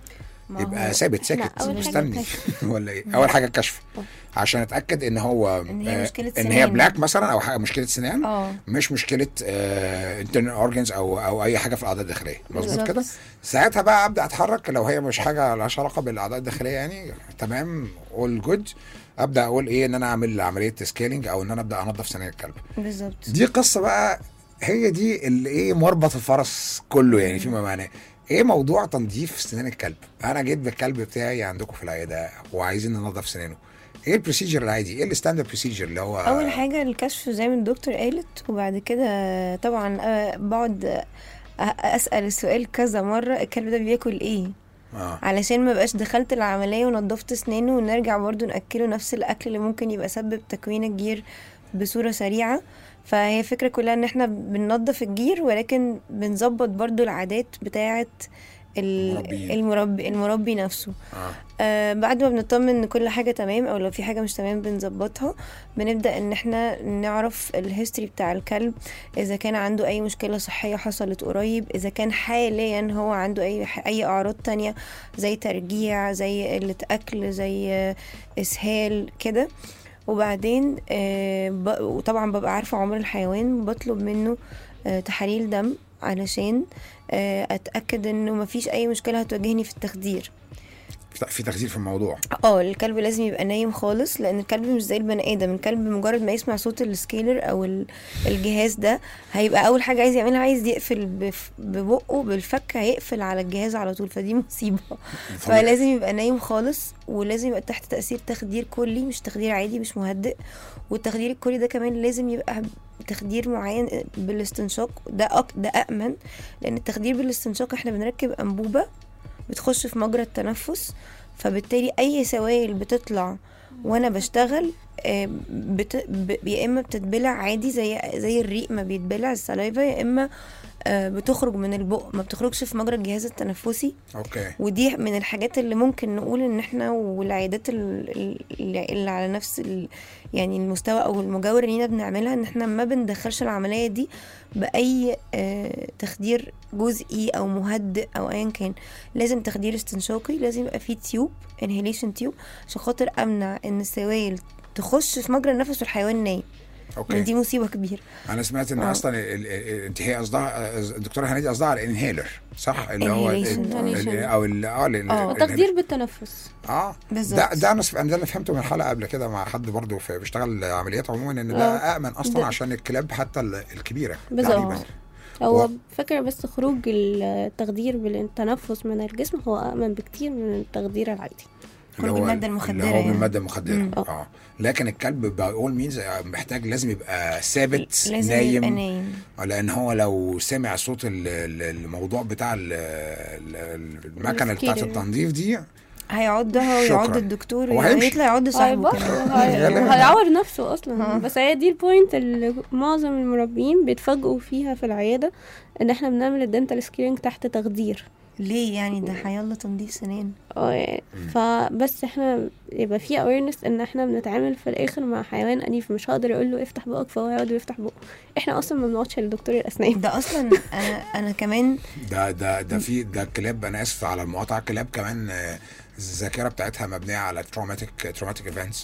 يبقى ثابت ساكت مستني ولا ايه؟ اول حاجه الكشف عشان اتاكد ان هو ان هي مشكله ان هي بلاك مثلا او حاجه مشكله سنان اه مش مشكله انترنال اورجنز او او اي حاجه في الاعضاء الداخليه. مظبوط كده. ساعتها بقى ابدا اتحرك لو هي مش حاجه لهاش علاقه بالاعضاء الداخليه يعني تمام اول جود، ابدا اقول ايه ان انا اعمل عمليه سكيلينج او ان انا ابدا انظف سنان الكلب. بالظبط. دي قصه بقى هي دي اللي ايه مربط الفرس كله يعني فيما معناه. ايه موضوع تنظيف سنان الكلب؟ انا جيت بالكلب بتاعي عندكم في العياده وعايزين ننظف سنانه، ايه البروسيجر العادي؟ ايه الستاندرد بروسيجر اللي هو اول حاجه الكشف زي ما الدكتور قالت، وبعد كده طبعا بقعد اسال السؤال كذا مره الكلب ده بياكل ايه آه. علشان ما بقاش دخلت العمليه ونضفت اسنانه ونرجع برضو ناكله نفس الاكل اللي ممكن يبقى سبب تكوين الجير بصوره سريعه. فهي فكرة كلها ان احنا بننظف الجير ولكن بنظبط برضو العادات بتاعة المربي المربي نفسه. آه. آه بعد ما بنطمن ان كل حاجة تمام او لو في حاجة مش تمام بنظبطها، بنبدأ ان احنا نعرف الهيستوري بتاع الكلب، اذا كان عنده اي مشكلة صحية حصلت قريب، اذا كان حاليا هو عنده اي اي اعراض تانية زي ترجيع، زي قلة اكل، زي اسهال كده. وبعدين آه وطبعا ببقى عارفة عمر الحيوان، بطلب منه آه تحاليل دم علشان آه اتأكد انه مفيش اي مشكلة هتواجهني في التخدير. في تخدير في الموضوع. اه الكلب لازم يبقى نايم خالص، لان الكلب مش زي البني ادم. الكلب مجرد ما يسمع صوت السكيلر او الجهاز ده هيبقى اول حاجه عايز يعملها عايز يقفل ببقه بالفك، هيقفل على الجهاز على طول، فدي مصيبه. فلازم يبقى نايم خالص، ولازم يبقى تحت تاثير تخدير كلي مش تخدير عادي مش مهدئ. والتخدير الكلي ده كمان لازم يبقى تخدير معين بالاستنشاق، ده أك... ده أأمن، لأن التخدير بالاستنشاق احنا بنركب أنبوبة بتخش في مجرى التنفس، فبالتالي أي سوائل بتطلع وأنا بشتغل بت... ب... يا إما بتتبلع عادي زي زي الريق ما بيتبلع السلايفا، يا إما بتخرج من البق ما بتخرجش في مجرى الجهاز التنفسي. أوكي. ودي من الحاجات اللي ممكن نقول ان احنا والعيادات اللي على نفس يعني المستوى او المجاور لينا بنعملها، ان احنا ما بندخلش العملية دي بأي اه تخدير جزئي او مهدئ او ايا كان. لازم تخدير استنشاقي، لازم يبقى فيه تيوب انهيليشن تيوب عشان خاطر امنع ان السوائل تخش في مجرى النفس والحيوان نايم. اوكي. دي مصيبه كبيره. انا سمعت ان آه. اصلا انت هي قصدها الدكتوره هنادي قصدها على الانهيلر، صح؟ اللي هو او اه تخدير بالتنفس. اه بالظبط. ده ده انا ده انا فهمته من حلقه قبل كده مع حد برضو في بيشتغل عمليات عموما، ان ده امن اصلا ده. عشان الكلاب حتى الكبيره بالظبط. هو فكرة بس خروج التخدير بالتنفس من الجسم هو أأمن بكتير من التخدير العادي. اللي هو بالماده المخدره اللي هو يعني. بالماده المخدره اه لكن الكلب باي اول مينز محتاج لازم يبقى ثابت لازم نايم يبقى نايم لان هو لو سمع صوت الموضوع بتاع المكنه بتاعه التنظيف دي هيعضها ويعض الدكتور ويطلع يعض صاحبه هيعور نفسه اصلا. بس هي دي البوينت اللي معظم المربيين بيتفاجئوا فيها في العياده، ان احنا بنعمل الدنتال سكرينج تحت تخدير. ليه يعني؟ ده هيلا تنظيف سنان. اه يعني فبس احنا يبقى في awareness ان احنا بنتعامل في الاخر مع حيوان اليف، مش هقدر اقول له افتح بقك فهو يقعد يفتح بقه. احنا اصلا ما بنقعدش لدكتور الاسنان. ده اصلا انا انا كمان ده ده ده في ده الكلاب، انا اسف على المقاطعه، الكلاب كمان الذاكره بتاعتها مبنيه على تروماتيك تروماتيك ايفنتس.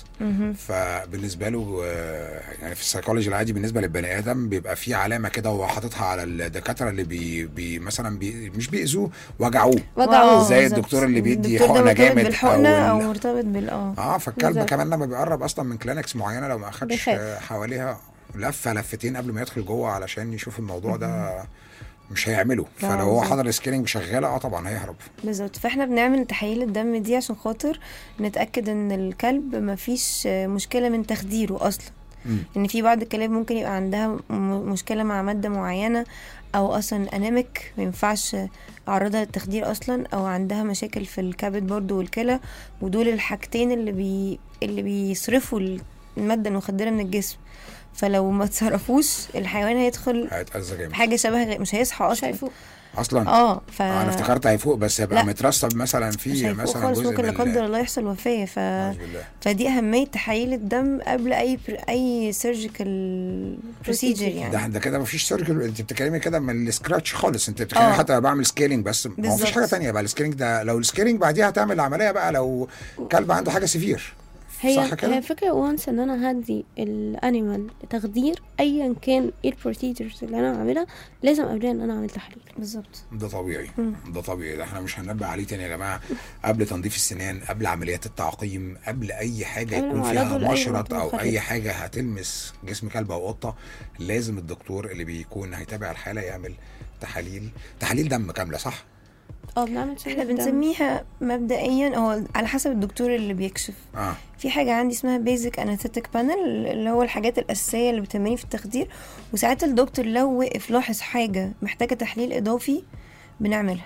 فبالنسبه له يعني في السايكولوجي العادي بالنسبه للبني ادم بيبقى في علامه كده وهو حاططها على الدكاتره اللي بي, بي مثلا بي مش بيأذوه، وجعوه وجعوه زي الدكتور اللي بيدي حقنه جامد بالحقنه او, أو مرتبط بال اه اه فالكلب بالزبط. كمان لما بيقرب اصلا من كلينكس معينه لو ما اخدش حواليها لفه لفتين قبل ما يدخل جوه علشان يشوف الموضوع ده مش هيعمله. فلو هو حضر السكرينج شغاله اه طبعا هيهرب. بالظبط. فاحنا بنعمل تحاليل الدم دي عشان خاطر نتاكد ان الكلب ما فيش مشكله من تخديره اصلا. م. ان في بعض الكلاب ممكن يبقى عندها مشكله مع ماده معينه، او اصلا انامك ما ينفعش اعرضها للتخدير اصلا، او عندها مشاكل في الكبد برضو والكلى، ودول الحاجتين اللي بي اللي بيصرفوا الماده المخدره من الجسم. فلو ما تصرفوش الحيوان هيدخل حاجه شبه مش هيصحى اصلا هيفوق اصلا. اه ف... انا افتكرت هيفوق بس هيبقى مترسب مثلا في مثلا جزء ممكن لا قدر الله يحصل وفاه. ف... فدي اهميه تحاليل الدم قبل اي بر... اي سيرجيكال بروسيجر يعني. ده ده كده مفيش سيرجيكال، انت بتتكلمي كده من السكراتش خالص، انت بتتكلمي حتى بعمل سكيلينج بس ما فيش حاجه ثانيه بقى. السكيلينج ده لو السكيلينج بعديها هتعمل العمليه بقى لو كلب عنده حاجه سيفير. هي هي فكرة وانس ان انا هدي الانيمال تخدير ايا كان ايه البروسيجرز اللي انا هعملها، لازم قبل ان انا اعمل تحليل. بالظبط. ده طبيعي. م. ده طبيعي. ده احنا مش هننبه عليه تاني يا جماعه. قبل تنظيف السنان، قبل عمليات التعقيم، قبل اي حاجه يكون فيها مشرط او خفيف. اي حاجه هتلمس جسم كلب او قطه، لازم الدكتور اللي بيكون هيتابع الحاله يعمل تحاليل تحاليل دم كامله. صح؟ اه بنعمل احنا بنسميها مبدئيا هو على حسب الدكتور اللي بيكشف. آه. في حاجه عندي اسمها بيزك انستيك بانل اللي هو الحاجات الاساسيه اللي بتهمني في التخدير، وساعات الدكتور لو وقف لاحظ حاجه محتاجه تحليل اضافي بنعملها.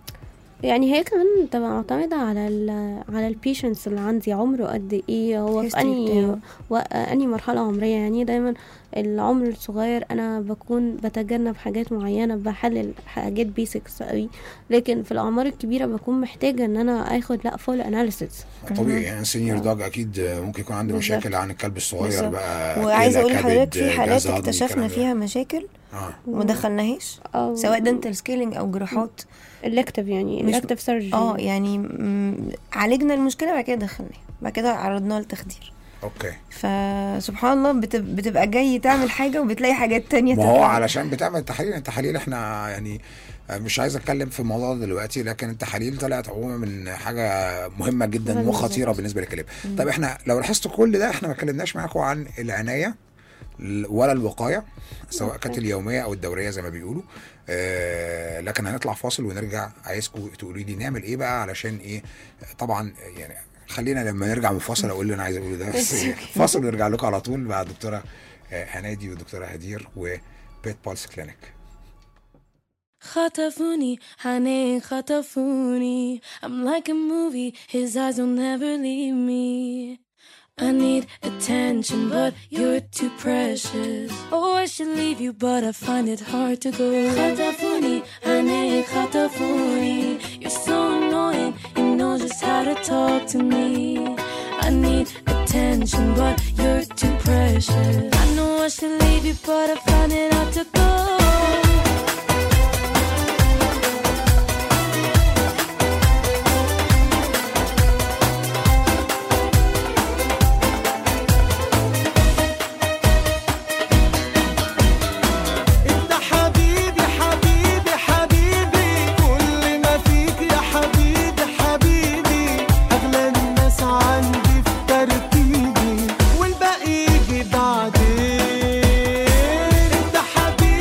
يعني هي كمان بتبقى معتمده على ال على البيشنس اللي عندي، عمره قد ايه، هو في اني و... اني مرحله عمريه. يعني دايما العمر الصغير انا بكون بتجنب حاجات معينه، بحلل حاجات بيسكس قوي، لكن في الاعمار الكبيره بكون محتاجه ان انا اخد لا فول اناليسيس. طبيعي يعني سينيور دوج اكيد ممكن يكون عنده بالزبط. مشاكل عن الكلب الصغير بقى. وعايزه اقول لحضرتك في حالات اكتشفنا فيها مشاكل آه. وما دخلناهاش سواء دنتال سكيلينج او جراحات الكتف، يعني الكتف سيرجري. اه يعني م... عالجنا المشكله بعد كده دخلناها، بعد كده عرضناها للتخدير. اوكي. فسبحان الله بت... بتبقى جاي تعمل حاجه وبتلاقي حاجات تانية. ما هو علشان بتعمل تحاليل. التحاليل احنا يعني مش عايز اتكلم في الموضوع دلوقتي، لكن التحاليل طلعت عموما من حاجه مهمه جدا وخطيره بالنسبه للكلاب. طب احنا لو لاحظتوا كل ده احنا ما اتكلمناش معاكم عن العنايه ولا الوقايه، سواء كانت اليوميه او الدوريه زي ما بيقولوا. آه لكن هنطلع فاصل ونرجع. عايزكم تقولوا لي نعمل ايه بقى علشان ايه. طبعا يعني خلينا لما نرجع من فاصل اقول اللي انا عايز اقوله ده، بس فاصل ونرجع لكم على طول مع الدكتوره هنادي والدكتوره هدير وبيت بالس كلينيك. خطفوني honey خطفوني I'm like a movie his eyes will never leave me I need attention but you're too precious Oh I should leave you but I find it hard to go خطفوني honey خطفوني You're so annoying you know just how to talk to me I need attention but you're too precious I know I should leave you but I find it hard to go حبيبي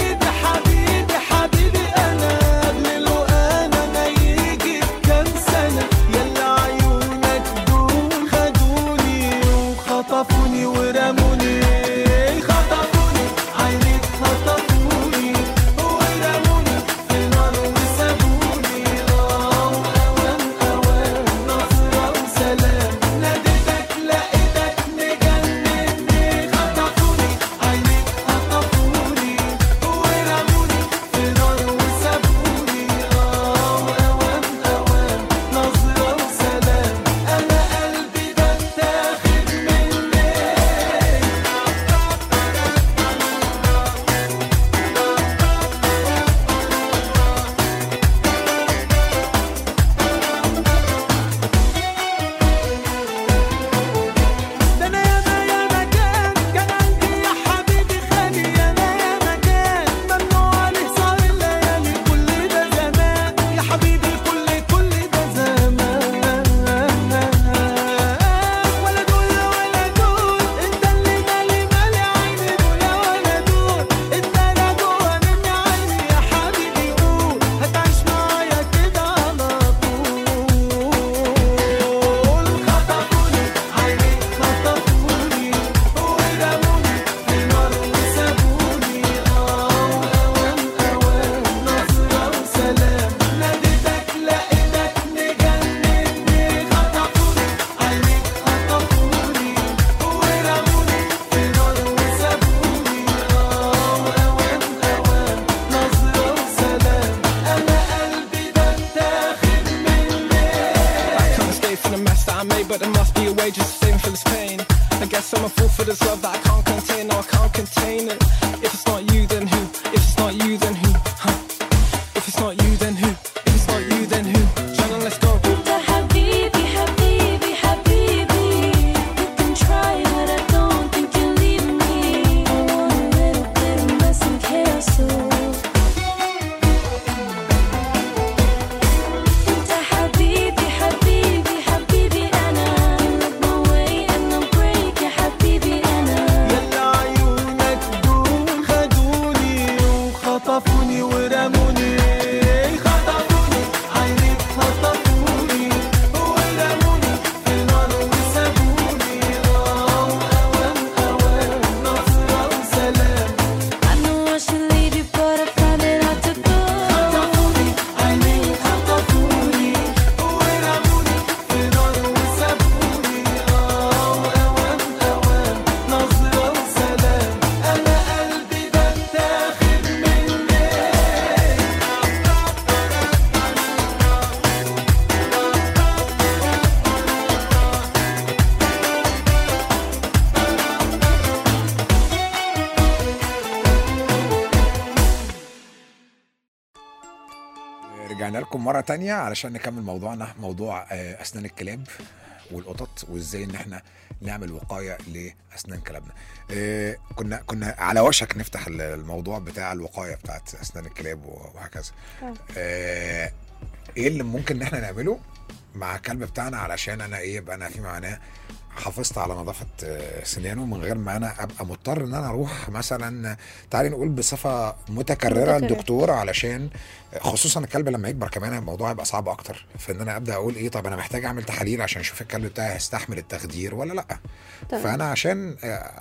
for this love that I can't contain, no I can't contain it. If it's not you then who, if it's not you then who, huh? If it's not you then who, if it's not you then who, Shannon let's go. رجعنا لكم مرة تانية علشان نكمل موضوعنا، موضوع أسنان الكلاب والقطط وإزاي إن إحنا نعمل وقاية لأسنان كلابنا. كنا كنا على وشك نفتح الموضوع بتاع الوقاية بتاعت أسنان الكلاب وهكذا. إيه اللي ممكن إن إحنا نعمله مع الكلب بتاعنا علشان أنا إيه يبقى أنا في معناه حافظت على نظافة سنانه من غير ما أنا أبقى مضطر إن أنا أروح مثلا تعالي نقول بصفة متكررة للدكتور، علشان خصوصا الكلب لما يكبر كمان الموضوع يبقى صعب أكتر في إن أنا أبدأ أقول إيه طب أنا محتاج أعمل تحاليل عشان أشوف الكلب بتاعي هيستحمل التخدير ولا لأ. طبعا. فأنا عشان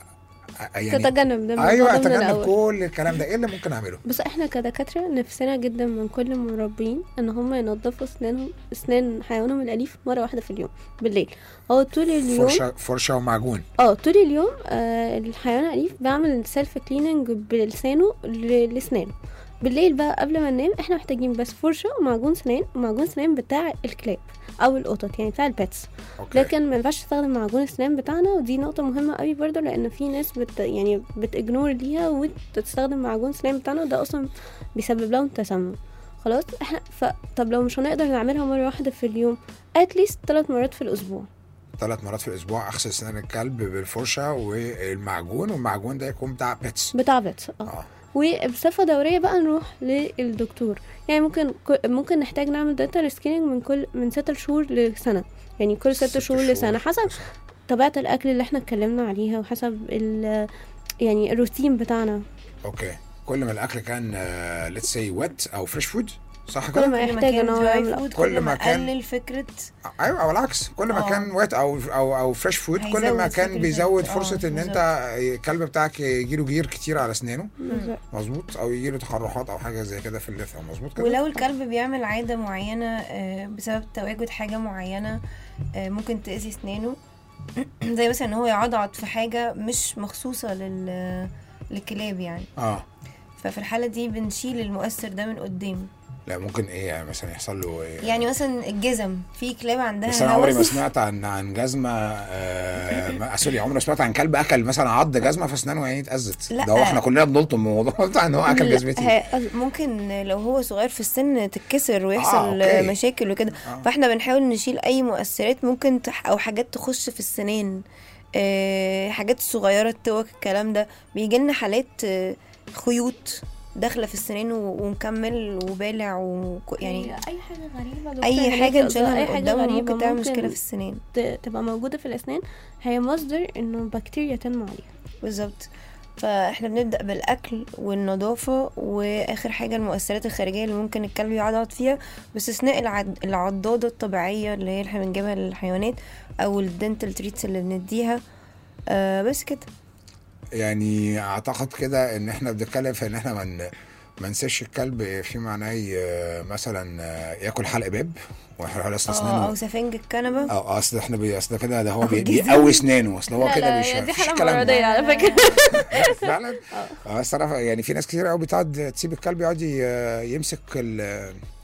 يعني تتجنب ده، ايوه اتجنب كل الكلام ده، ايه اللي ممكن اعمله؟ بس احنا كدكاتره نفسنا جدا من كل المربين ان هم ينظفوا اسنانهم، اسنان حيوانهم الاليف مره واحده في اليوم بالليل او طول اليوم، فرشه فرشه ومعجون. اه طول اليوم. آه الحيوان الاليف بيعمل سيلف كليننج بلسانه لسنانه. بالليل بقى قبل ما ننام احنا محتاجين بس فرشه ومعجون سنان، ومعجون سنان بتاع الكلاب او القطط يعني بتاع البيتس. لكن ما ينفعش تستخدم معجون السنان بتاعنا، ودي نقطه مهمه قوي برضو لان في ناس بت يعني بتجنور ليها وتستخدم معجون السنان بتاعنا، وده اصلا بيسبب لهم تسمم. خلاص احنا ف... طب لو مش هنقدر نعملها مره واحده في اليوم اتليست ثلاث مرات في الاسبوع. ثلاث مرات في الاسبوع اغسل سنان الكلب بالفرشه والمعجون، والمعجون ده يكون بتاع بيتس بتاع بيتس اه, آه. وبصفه دوريه بقى نروح للدكتور. يعني ممكن ممكن نحتاج نعمل دنتال سكريننج من كل من ستة شهور لسنه، يعني كل ستة شهور لسنه حسب طبيعه الاكل اللي احنا اتكلمنا عليها وحسب ال يعني الروتين بتاعنا. اوكي. كل ما الاكل كان ليتس سي ويت او فريش فود صح كده؟ كل ما يحتاج ان هو يعمل كل ما كان قلل فكره ايوه او العكس، كل ما كان ويت او او او فريش فود كل ما كان بيزود فرصه ان انت الكلب بتاعك يجيله جير كتير على اسنانه. مظبوط. او يجيله تقرحات او حاجه زي كده في اللثه. مظبوط كده. ولو الكلب بيعمل عاده معينه بسبب تواجد حاجه معينه ممكن تاذي اسنانه، زي مثلا ان هو يعضعض في حاجه مش مخصوصه لل للكلاب يعني. اه ففي الحاله دي بنشيل المؤثر ده من قدام. لا ممكن ايه يعني مثلا يحصل له إيه؟ يعني مثلا الجزم، في كلاب عندها بس انا عمري ما سمعت عن عن جزمه آه سوري عمري ما سمعت عن كلب اكل مثلا عض جزمه فاسنانه يعني اتأذت. ده هو احنا كلنا بنلطم الموضوع بتاع ان هو اكل جزمتي. ممكن لو هو صغير في السن تتكسر ويحصل آه، مشاكل وكده. آه. فاحنا بنحاول نشيل اي مؤثرات ممكن تح او حاجات تخش في السنان، آه حاجات صغيره التوك الكلام ده. بيجي لنا حالات آه خيوط داخله في السنين ومكمل وبالع ويعني اي حاجه غريبه، اي حاجه نشيلها من قدام ممكن تعمل مشكله في السنين تبقى موجوده في الاسنان، هي مصدر انه بكتيريا تنمو عليها. بالظبط. فاحنا بنبدا بالاكل والنظافه، واخر حاجه المؤثرات الخارجيه اللي ممكن الكلب يعضعض فيها باستثناء العد... العضاده الطبيعيه اللي هي احنا بنجيبها للحيوانات او الدنتال تريتس اللي بنديها. آه بس كده يعني. اعتقد كده ان احنا بنتكلم في ان احنا من ما نسيش الكلب في معناه مثلا ياكل حلق باب ويحرق اسنانه او سفنج الكنبه. اه اصل احنا بي اصل كده ده هو بيقوي اسنانه. اصل هو كده مش دي حاله مرضيه على فكره فعلا. اه الصراحه يعني في ناس كتير قوي بتقعد تسيب الكلب يقعد يمسك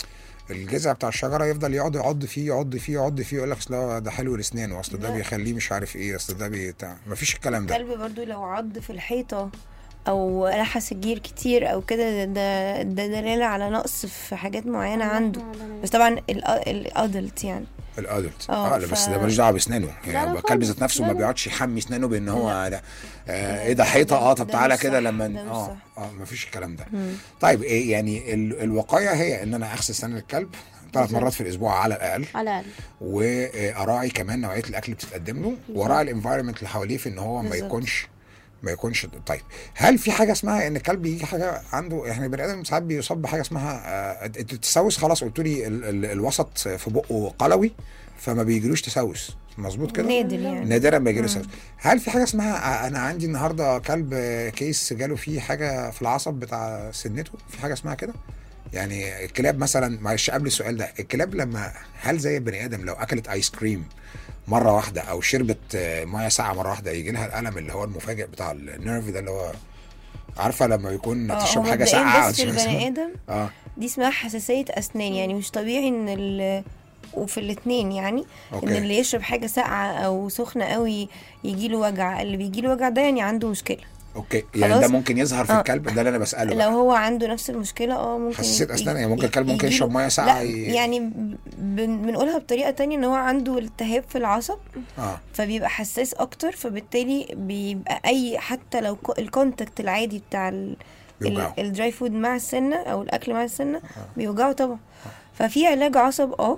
الجذع بتاع الشجره يفضل يقعد يعض فيه يعض فيه يعض فيه يقول لك اصل ده حلو الاسنان، واصل ده بيخليه مش عارف ايه، اصل ده بتاع، مفيش الكلام ده. الكلب برضو لو عض في الحيطه او لحس الجير كتير او كده، ده ده دلاله على نقص في حاجات معينه عنده. بس طبعا الادلت يعني الادلت اه لا ف... بس ده ملوش دعوه باسنانه يعني. الكلب ذات نفسه ما بيقعدش يحمي اسنانه بان هو لا. آه ايه ده حيطه اه طب تعالى كده لما اه اه مفيش الكلام ده. مم. طيب ايه يعني ال... الوقايه هي ان انا اغسل سنان الكلب ثلاث مرات في الاسبوع على الاقل على الاقل واراعي كمان نوعيه الاكل اللي بتتقدم له، واراعي الانفايرمنت اللي حواليه في ان هو ما يكونش ما يكونش. طيب هل في حاجه اسمها ان الكلب يجي حاجه عنده يعني بني ادم ساعات بيصاب بحاجه اسمها آه التسوس؟ خلاص قلت لي ال ال الوسط في بقه قلوي فما بيجيلوش تسوس، مظبوط كده؟ نادر يعني نادرا ما يجيله تسوس. هل في حاجه اسمها انا عندي النهارده كلب كيس جاله فيه حاجه في العصب بتاع سنته؟ في حاجه اسمها كده؟ يعني الكلاب مثلا، معلش قبل السؤال ده، الكلاب لما هل زي البني ادم لو اكلت ايس كريم مره واحده او شربت ميه ساقعه مره واحده يجي لها الالم اللي هو المفاجئ بتاع النيرف ده اللي هو عارفه لما يكون تشرب حاجه ساقعه؟ بس البني ادم اه دي اسمها حساسيه اسنان، يعني مش طبيعي ان ال وفي الاثنين يعني أوكي. ان اللي يشرب حاجه ساقعه او سخنه قوي يجي له وجع، اللي بيجي له وجع ده يعني عنده مشكله. اوكي يعني ده ممكن يظهر في آه. الكلب ده اللي انا بساله لو بقى. هو عنده نفس المشكله اه ممكن حساسيه اسنان يعني ممكن الكلب ممكن يشرب ميه ساقعه ي... يعني بنقولها بطريقه تانية ان هو عنده التهاب في العصب اه فبيبقى حساس اكتر، فبالتالي بيبقى اي حتى لو الكونتاكت العادي بتاع الدراي فود مع السنه او الاكل مع السنه آه. بيوجعه طبعا. آه. ففي علاج عصب اه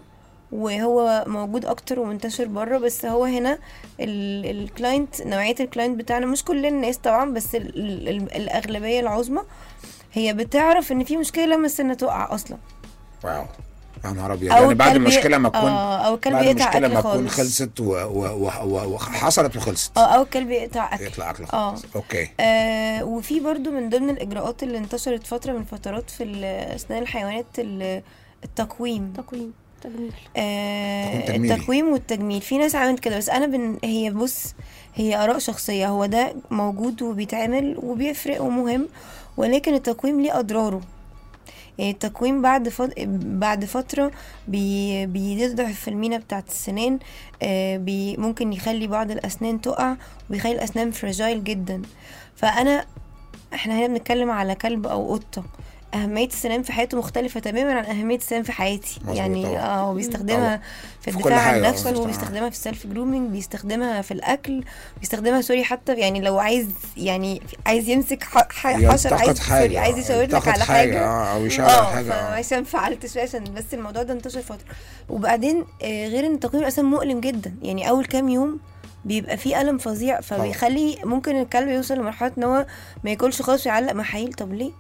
وهو موجود اكتر ومنتشر بره، بس هو هنا الكلاينت نوعيه الكلاينت بتاعنا مش كل الناس طبعا بس ال ال الاغلبيه العظمى هي بتعرف ان في مشكله لما السنه تقع اصلا. واو يا نهار ابيض، يعني بعد المشكله ما تكون اه او الكلب يقطع اكل ما تكون خلصت وحصلت وخلصت اه او الكلب يقطع اكل يطلع اكل خالص. اوكي آه وفي برضو من ضمن الاجراءات اللي انتشرت فتره من فترات في اسنان الحيوانات التقويم تقويم تجميل. آه التقويم والتجميل. في ناس عملت كده بس انا بن... هي بص هي اراء شخصيه، هو ده موجود وبيتعمل وبيفرق ومهم، ولكن التقويم ليه اضراره. يعني التقويم بعد فت... بعد فتره بي... بيضعف في المينا بتاعت السنان، آه بي... ممكن يخلي بعض الاسنان تقع وبيخلي الاسنان فراجايل جدا. فانا احنا هنا بنتكلم على كلب او قطه، أهمية السنان في حياته مختلفة تماما عن أهمية السنان في حياتي. يعني اه هو بيستخدمها في الدفاع عن نفسه، وبيستخدمها في السيلف جرومينج، بيستخدمها في الأكل، بيستخدمها سوري حتى يعني لو عايز يعني عايز يمسك حشر، عايز سوري عايز يشاور لك على حاجة اه أو يشاور على حاجة اه عشان فعلت شوية عشان بس الموضوع ده انتشر فترة. وبعدين آه غير ان التقويم أصلا مؤلم جدا، يعني أول كام يوم بيبقى فيه ألم فظيع، فبيخلي ممكن الكلب يوصل لمرحلة ان هو ما ياكلش خالص ويعلق محايل. طب ليه؟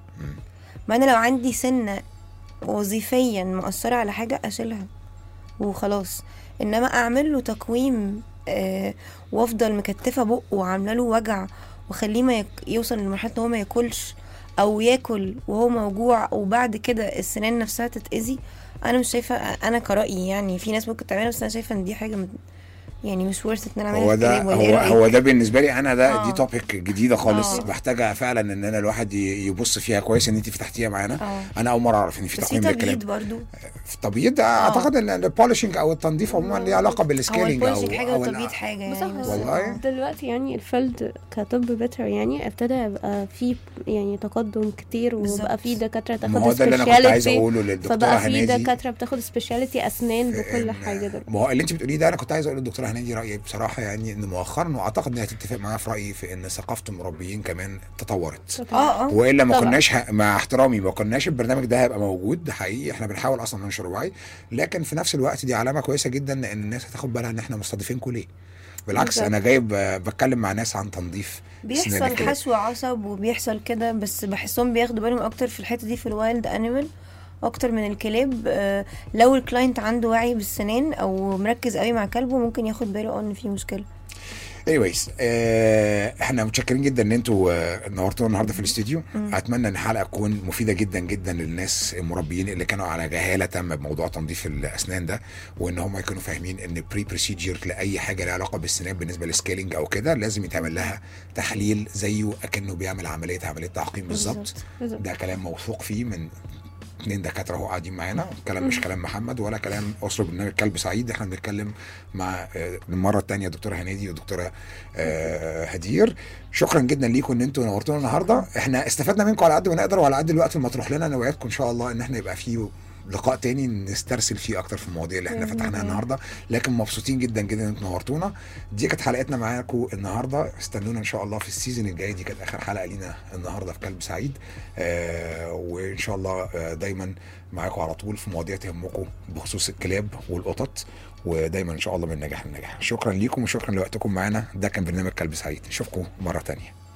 ما انا لو عندي سنه وظيفيا مؤثره على حاجه اشيلها وخلاص، انما اعمل له تقويم آه وافضل مكتفه بقه وعامله له وجع وخليه ما يك... يوصل لمرحله ان هو ما ياكلش او ياكل وهو موجوع وبعد كده السنان نفسها تتاذي، انا مش شايفه. انا كرأيي يعني في ناس ممكن تعملها بس انا شايفه ان دي حاجه مت... يعني مش ورث ان انا اعملها. هو ده هو, هو ده بالنسبه لي انا ده آه. دي توبيك جديده خالص آه. محتاجه فعلا ان انا الواحد يبص فيها كويس. ان انت فتحتيها معانا آه. انا اول مره اعرف ان في تقويم بالكلام. في تبييض برضو، في التبييض آه. اعتقد ان البولشنج او التنظيف عموما ليه علاقه بالسكيلينج او حاجه والتبييض حاجه يعني. والله دلوقتي يعني الفيلد كطب بيتر يعني ابتدى يبقى في يعني تقدم كتير، وبقى في دكاتره تاخد سبيشاليتي، فبقى في دكاتره بتاخد سبيشاليتي اسنان بكل حاجه. ده ما هو اللي انت بتقوليه ده انا كنت عايز اقول للدكتوره هنادي رايي بصراحه، يعني ان مؤخرا واعتقد انها تتفق معايا في رايي في ان ثقافه المربيين كمان تطورت. اه اه والا ما كناش ه... مع احترامي ما كناش البرنامج ده هيبقى موجود. ده حقيقي احنا بنحاول اصلا ننشر وعي، لكن في نفس الوقت دي علامه كويسه جدا ان الناس هتاخد بالها ان احنا مستضيفينكم ليه. بالعكس انا جايب بتكلم مع ناس عن تنظيف. بيحصل حشو عصب وبيحصل كده، بس بحسهم بياخدوا بالهم اكتر في الحته دي في الوايلد انيمال اكتر من الكلاب. آه لو الكلاينت عنده وعي بالسنان او مركز قوي مع كلبه ممكن ياخد باله ان في مشكله. anyways آه احنا متشكرين جدا ان انتوا آه نورتونا النهارده في الاستوديو. اتمنى ان الحلقه تكون مفيده جدا جدا للناس المربيين اللي كانوا على جهاله تامه بموضوع تنظيف الاسنان ده، وان هم يكونوا فاهمين ان بري بروسيجر لاي حاجه لها علاقه بالسنان بالنسبه للسكيلينج او كده لازم يتعمل لها تحليل زيه اكنه بيعمل عمليه عمليه تعقيم بالظبط. ده كلام موثوق فيه من اتنين دكاتره اهو قاعدين معانا، الكلام مش كلام محمد ولا كلام اسره برنامج كلب سعيد، احنا بنتكلم مع المره الثانيه دكتوره هنادي ودكتوره هدير. شكرا جدا ليكم ان انتوا نورتونا النهارده، احنا استفدنا منكم على قد ما نقدر وعلى قد الوقت المطروح لنا. نوعدكم ان شاء الله ان احنا يبقى فيه لقاء تاني نسترسل فيه اكتر في المواضيع اللي احنا فتحناها النهارده، لكن مبسوطين جدا جدا ان انتوا نورتونا. دي كانت حلقتنا معاكم النهارده، استنونا ان شاء الله في السيزون الجاي. دي كانت اخر حلقه لينا النهارده في كلب سعيد، آه وان شاء الله آه دايما معاكم على طول في مواضيع تهمكم بخصوص الكلاب والقطط، ودايما ان شاء الله من نجاح لنجاح. شكرا ليكم وشكرا لوقتكم معانا، ده كان برنامج كلب سعيد، نشوفكم مره تانية.